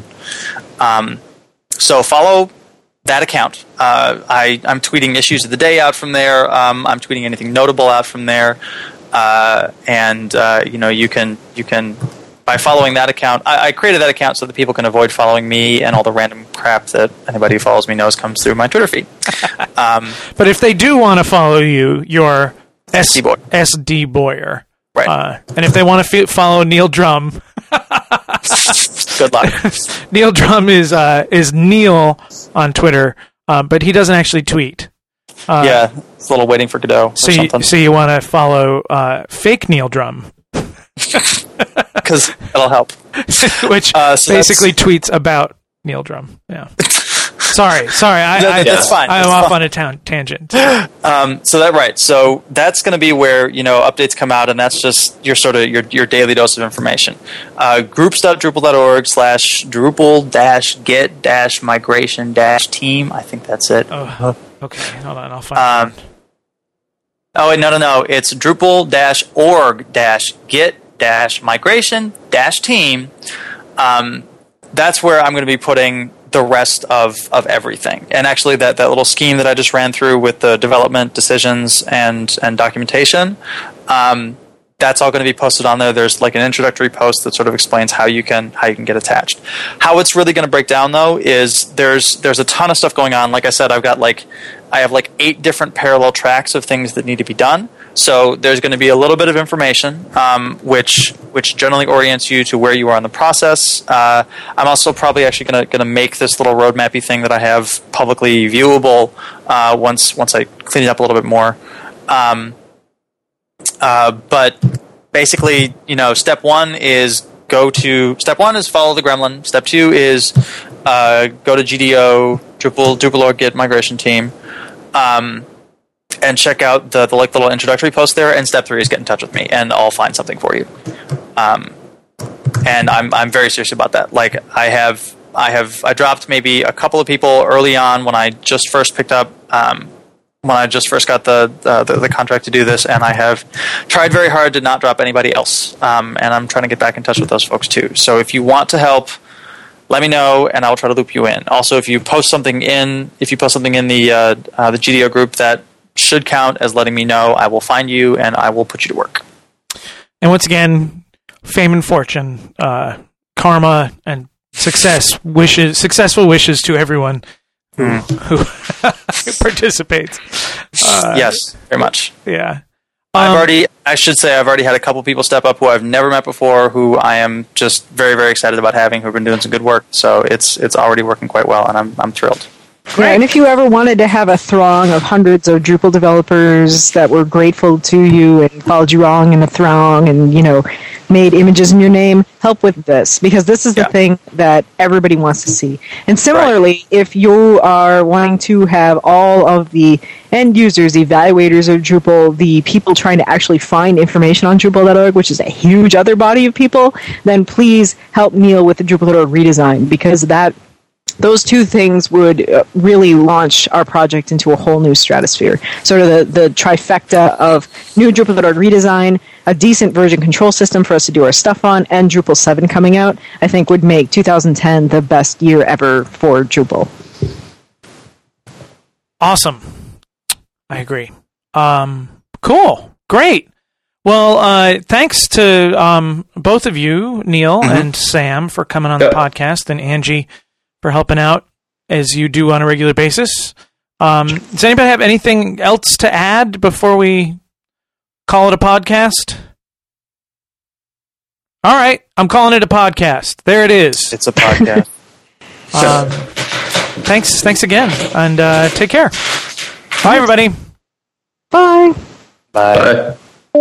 Speaker 2: So follow that account. I'm tweeting issues of the day out from there. I'm tweeting anything notable out from there, and you can. By following that account, I created that account so that people can avoid following me and all the random crap that anybody who follows me knows comes through my Twitter feed.
Speaker 1: But if they do want to follow you, you're
Speaker 2: SD
Speaker 1: Boyer.
Speaker 2: Right.
Speaker 1: And if they want to follow Neil Drum,
Speaker 2: good luck.
Speaker 1: Neil Drum is Neil on Twitter, but he doesn't actually tweet.
Speaker 2: It's a little waiting for Godot or something.
Speaker 1: So you want to follow fake Neil Drum.
Speaker 2: Because it'll help.
Speaker 1: Which basically tweets about Neil Drum. Yeah. Sorry.
Speaker 2: That's fine.
Speaker 1: I'm off on a tangent.
Speaker 2: So that's going to be where updates come out, and that's just your sort of your daily dose of information. Groups.drupal.org/Drupal-Git-Migration-Team. I think that's it.
Speaker 1: Oh, okay. Hold on, I'll find it.
Speaker 2: Oh wait, no. It's Drupal-org-Git-Migration-Team. That's where I'm going to be putting the rest of everything. And actually that little scheme that I just ran through with the development decisions and documentation, that's all going to be posted on there. There's like an introductory post that sort of explains how you can get attached. How it's really going to break down though is there's a ton of stuff going on. Like I said, I have 8 different parallel tracks of things that need to be done. So there's going to be a little bit of information, which generally orients you to where you are in the process. I'm also probably actually going to make this little roadmappy thing that I have publicly viewable once I clean it up a little bit more. But basically, step one is follow the gremlin. Step 2 is go to GDO, Drupal org Git Migration Team. And check out the little introductory post there. And step 3 is get in touch with me, and I'll find something for you. And I'm very serious about that. Like I dropped maybe a couple of people early on when I just first picked up, when I just first got the contract to do this, and I have tried very hard to not drop anybody else. And I'm trying to get back in touch with those folks too. So if you want to help, let me know, and I'll try to loop you in. Also, if you post something in the GDO group that should count as letting me know, I will find you and I will put you to work.
Speaker 1: And once again, fame and fortune, karma and successful wishes to everyone who participates.
Speaker 2: Yes, very much.
Speaker 1: Yeah.
Speaker 2: I've already had a couple people step up who I've never met before, who I am just very, very excited about having, who've been doing some good work. So it's already working quite well, and I'm thrilled.
Speaker 3: Yeah, and if you ever wanted to have a throng of hundreds of Drupal developers that were grateful to you and followed you along in the throng and, made images in your name, help with this, because this is the thing that everybody wants to see. And similarly, if you are wanting to have all of the end users, the evaluators of Drupal, the people trying to actually find information on Drupal.org, which is a huge other body of people, then please help Neil with the Drupal.org redesign, because those two things would really launch our project into a whole new stratosphere. Sort of the trifecta of new Drupal.org redesign, a decent version control system for us to do our stuff on, and Drupal 7 coming out, I think would make 2010 the best year ever for Drupal.
Speaker 1: Awesome. I agree. Cool. Great. Well, thanks to both of you, Neil and Sam, for coming on the podcast, and Angie for helping out as you do on a regular basis. Does anybody have anything else to add before we call it a podcast? All right, I'm calling it a podcast. There it is.
Speaker 2: It's a podcast.
Speaker 1: Thanks again, and take care. Bye, everybody.
Speaker 3: Bye.
Speaker 2: Bye.